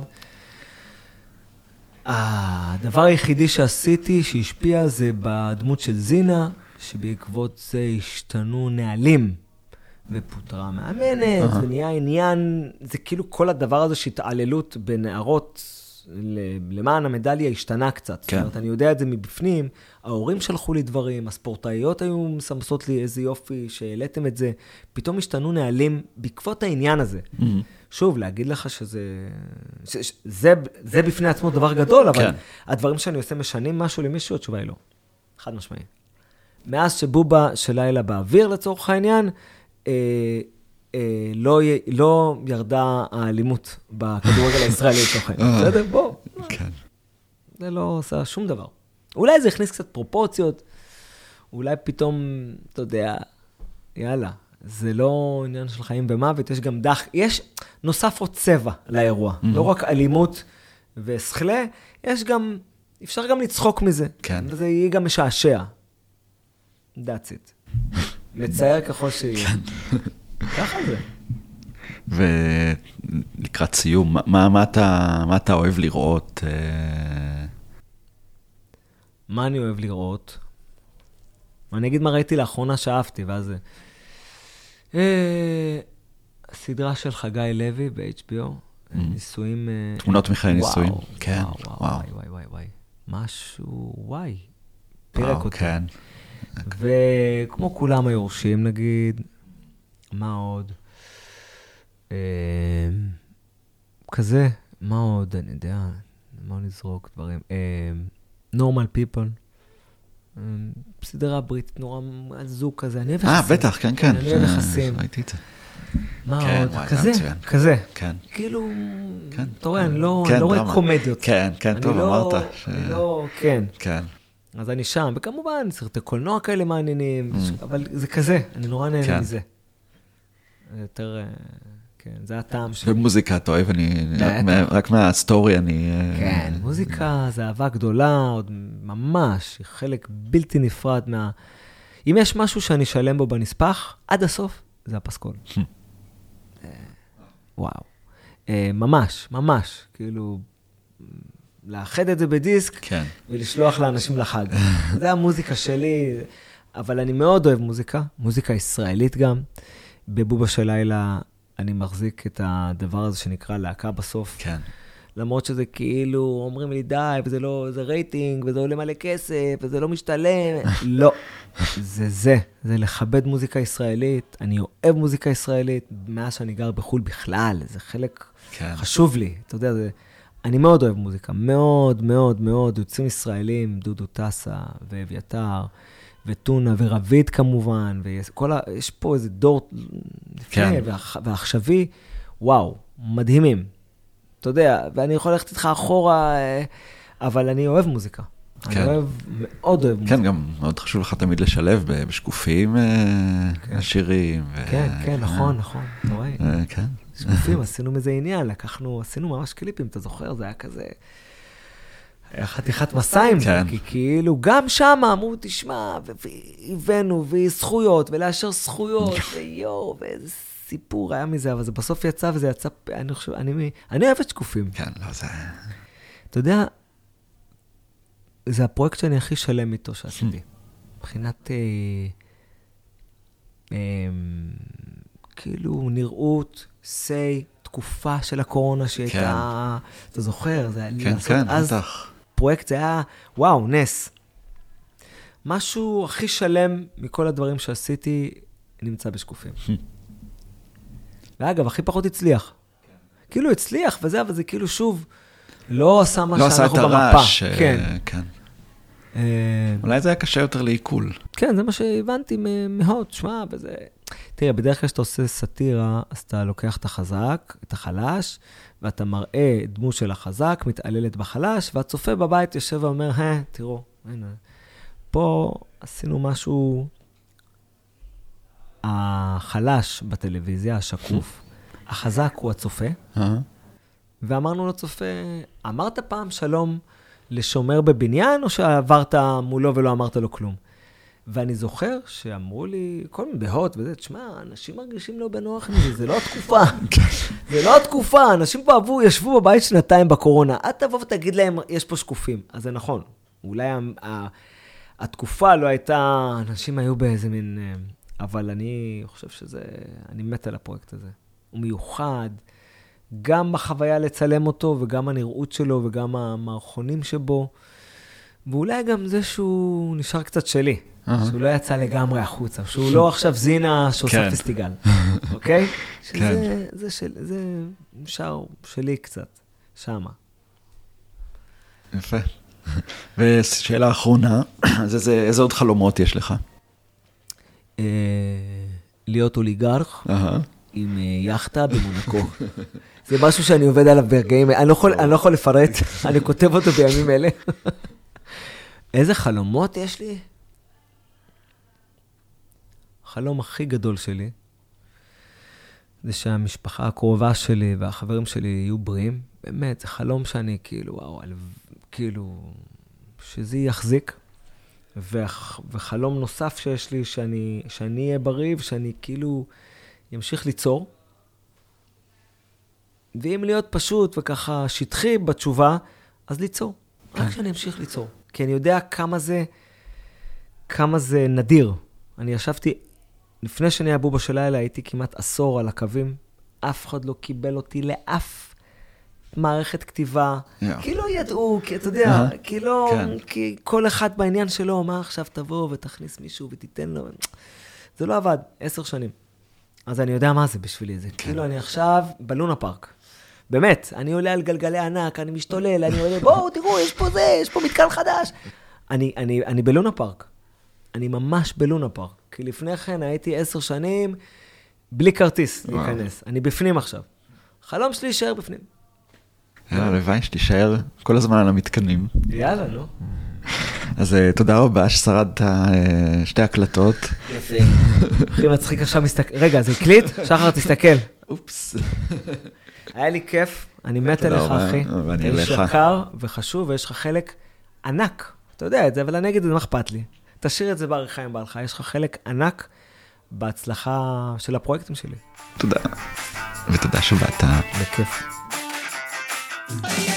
[SPEAKER 1] הדבר היחידי שעשיתי, שהשפיע, זה בדמות של זינה, שבעקבות זה השתנו נהלים, ופוטרה מאמנת, ונהיה עניין, זה כאילו כל הדבר הזה שהתעללות בנערות, למען המדליה השתנה קצת.
[SPEAKER 2] כן.
[SPEAKER 1] זאת אומרת, אני יודע את זה מבפנים, ההורים שלחו לי דברים, הספורטאיות היו מסמסות לי איזה יופי שהעליתם את זה, פתאום השתנו נהלים בעקבות העניין הזה. Mm-hmm. שוב, להגיד לך שזה, ש, ש, זה, זה בפני עצמו דבר גדול, אבל כן. הדברים שאני עושה משנים משהו למישהו, התשובה היא לא. חד משמעית. מאז שבובה של לילה באוויר לצורך העניין, אה, אה, לא, לא ירדה האלימות בכדורגל הישראלי לצורך העניין. בסדר? בוא.
[SPEAKER 2] כן.
[SPEAKER 1] זה לא עושה שום דבר. אולי זה הכניס קצת פרופורציות, אולי פתאום, אתה יודע, יאללה, זה לא עניין של חיים ומוות, יש גם דח, יש נוסף עוד צבע לאירוע, mm-hmm. לא רק אלימות ושכלה, יש גם, אפשר גם לצחוק מזה,
[SPEAKER 2] כן.
[SPEAKER 1] וזה יהיה גם משעשע. That's it. לצייר ככל שיהיה. ככה זה.
[SPEAKER 2] ולקראת סיום, מה, מה, אתה, מה אתה אוהב לראות?
[SPEAKER 1] מה אני אוהב לראות? אני אגיד מה ראיתי לאחרונה שאהבתי, ואז... סדרה של חגי לוי ב-אייץ' בי או, ניסויים...
[SPEAKER 2] תמונות מחיי ניסויים. כן, וואו.
[SPEAKER 1] וואי, וואי, וואי, וואי. משהו, וואי. פירק אותי.
[SPEAKER 2] כן.
[SPEAKER 1] וכמו כולם היורשים, נגיד, מה עוד? כזה, מה עוד? אני יודע, מה נזרוק דברים? Normal People. סדרה ברית, נורא זוג כזה, אני אוהב יחסים.
[SPEAKER 2] אה, בטח, כן, כן.
[SPEAKER 1] אני אוהב יחסים.
[SPEAKER 2] ראיתי את זה.
[SPEAKER 1] מה עוד? כזה, כזה.
[SPEAKER 2] כן.
[SPEAKER 1] כאילו, אתה רואה, אני לא רואה קומדיות.
[SPEAKER 2] כן, כן, טוב, אמרת.
[SPEAKER 1] אני לא, כן.
[SPEAKER 2] כן.
[SPEAKER 1] אז אני שם, וכמובן, סרטי קולנוע כאלה מעניינים, אבל זה כזה, אני נורא נהנה מזה. זה יותר, כן, זה הטעם שלי.
[SPEAKER 2] ומוזיקה, אתה אוהב, אני, רק מהסטורי אני...
[SPEAKER 1] כן, מוזיקה זה אהבה גדולה, עוד ממש, חלק בלתי נפרד מה... אם יש משהו שאני שלם בו בנספח, עד הסוף, זה הפסקול. וואו. ממש, ממש, כאילו... לאחד את זה בדיסק, כן. ולשלוח לאנשים לחג. זה המוזיקה שלי, אבל אני מאוד אוהב מוזיקה, מוזיקה ישראלית גם. בבובה של לילה אני מחזיק את הדבר הזה שנקרא להקה בסוף.
[SPEAKER 2] כן.
[SPEAKER 1] למרות שזה כאילו, אומרים לי די, וזה לא, זה רייטינג, וזה עולה מלא כסף, וזה לא משתלם. לא, זה זה, זה לכבד מוזיקה ישראלית. אני אוהב מוזיקה ישראלית, מאז שאני גר בחול בכלל, זה חלק כן. חשוב לי. אתה יודע, זה... אני מאוד אוהב מוזיקה, מאוד, מאוד, מאוד, יוצאים ישראלים, דודו טסה, ואביתר, וטונה, ורבית כמובן, וכל ה... יש פה איזה דור לפני, ועכשווי, וואו, מדהימים. אתה יודע, ואני יכול ללכת איתך אחורה, אבל אני אוהב מוזיקה. אני אוהב, מאוד אוהב מוזיקה.
[SPEAKER 2] כן, גם מאוד חשוב לך תמיד לשלב בשקופים עשירים.
[SPEAKER 1] כן, כן, נכון, נכון, אתה רואה.
[SPEAKER 2] כן.
[SPEAKER 1] שקופים, עשינו מזה עניין, לקחנו, עשינו ממש קליפים, אתה זוכר? זה היה כזה... חתיכת מסע עם זה, כי כאילו גם שם אמרו, תשמע, והבאנו, וזכויות, ולאשר זכויות, ויו, ואיזה סיפור היה מזה, אבל זה בסוף יצא, וזה יצא, אני חושב, אני, אני אוהבת שקופים.
[SPEAKER 2] כן, לא, זה...
[SPEAKER 1] אתה יודע, זה הפרויקט שאני הכי שלם איתו שעשיתי. מבחינת, אה, אה, כאילו, נראות, סי, תקופה של הקורונה שהייתה, אתה זוכר, זה היה
[SPEAKER 2] כן, כן, בטח.
[SPEAKER 1] פרויקט זה היה, וואו, נס. משהו הכי שלם מכל הדברים שעשיתי, נמצא בשקופים. ואגב, הכי פחות הצליח. כאילו הצליח וזה, אבל זה כאילו שוב, לא עשה מה שאנחנו במפה.
[SPEAKER 2] לא עשה את הרעש,
[SPEAKER 1] כן.
[SPEAKER 2] כן. אולי זה היה קשה יותר לעיכול.
[SPEAKER 1] כן, זה מה שהבנתי מהות, שמה, וזה... תראה, בדרך כלל שאתה עושה סטירה, אז אתה לוקח את החזק, את החלש, ואתה מראה דמות של החזק, מתעללת בחלש, והצופה בבית יושב ואומר, אה, תראו, הנה. פה עשינו משהו, החלש בטלוויזיה, השקוף, החזק הוא הצופה, ואמרנו לצופה, אמרת פעם שלום לשומר בבניין, או שעברת מולו ולא אמרת לו כלום? ואני זוכר שאמרו לי, כל מיני דעות וזה, תשמע, אנשים מרגישים לא בנוח מזה, זה לא התקופה. זה לא התקופה, אנשים פה עברו, ישבו בבית שנתיים בקורונה, את תבוא ותגיד להם, יש פה שקופים. אז זה נכון, אולי התקופה לא הייתה, אנשים היו באיזה מין, אבל אני חושב שזה, אני מת על הפרויקט הזה. הוא מיוחד, גם בחוויה לצלם אותו, וגם הנראות שלו, וגם המערכונים שבו, ואולי גם זה שהוא נשאר קצת שלי. שהוא לא יצא לגמרי החוצה, שהוא לא עכשיו זינה שעושה פסטיגל, אוקיי? שזה נשאר שלי קצת, שמה.
[SPEAKER 2] יפה. ושאלה אחרונה, איזה עוד חלומות יש לך?
[SPEAKER 1] להיות אוליגרך עם יחטה במונקו. זה משהו שאני עובד עליו ברגעים, אני לא יכול לפרט, אני כותב אותו בימים אלה. איזה חלומות יש לי? החלום הכי גדול שלי, זה שהמשפחה הקרובה שלי והחברים שלי יהיו בריאים. באמת, זה חלום שאני כאילו, וואו, כאילו, שזה יחזיק. וח, וחלום נוסף שיש לי, שאני, שאני אהיה בריא, ושאני כאילו ימשיך ליצור. ואם להיות פשוט וככה שטחי בתשובה, אז ליצור. רק שאני אמשיך ליצור. כי אני יודע כמה זה, כמה זה נדיר. אני ישבתי, לפני שאני הבובה של לילה, הייתי כמעט עשור על הקווים. אף אחד לא קיבל אותי לאף מערכת כתיבה. Yeah. כי לא ידעו, כי אתה יודע, uh-huh. כי לא, כן. כי כל אחד בעניין שלו, מה עכשיו תבוא ותכניס מישהו ותיתן לו. זה לא עבד, עשר שנים. אז אני יודע מה זה בשבילי זה. כן. כאילו אני עכשיו בלונה פארק. באמת, אני עולה על גלגלי ענק, אני משתולל, אני עולה, בואו, תראו, יש פה זה, יש פה מתקן חדש. אני, אני, אני בלונה פארק. אני ממש בלונה פארק. כי לפני כן הייתי עשר שנים בלי כרטיס להיכנס. אני בפנים עכשיו. חלום שלי יישאר בפנים.
[SPEAKER 2] יאללה, לוואי שתישאר כל הזמן על המתקנים.
[SPEAKER 1] יאללה, לא.
[SPEAKER 2] אז תודה רבה ששרדת שתי הקלטות.
[SPEAKER 1] יפה. הכי מצחיק עכשיו מסתכל. רגע, זה קליט? שחר, תסתכל.
[SPEAKER 2] אופס.
[SPEAKER 1] היה לי כיף, אני מת אליך, אחי.
[SPEAKER 2] ואני אליך.
[SPEAKER 1] יש יקר וחשוב, ויש לך חלק ענק. אתה יודע את זה, אבל אני אגיד את זה, מה אכפת לי? תשאיר את זה בעריכה עם בעלך. יש לך חלק ענק בהצלחה של הפרויקטים שלי.
[SPEAKER 2] תודה. ותודה שבאת.
[SPEAKER 1] בכיף.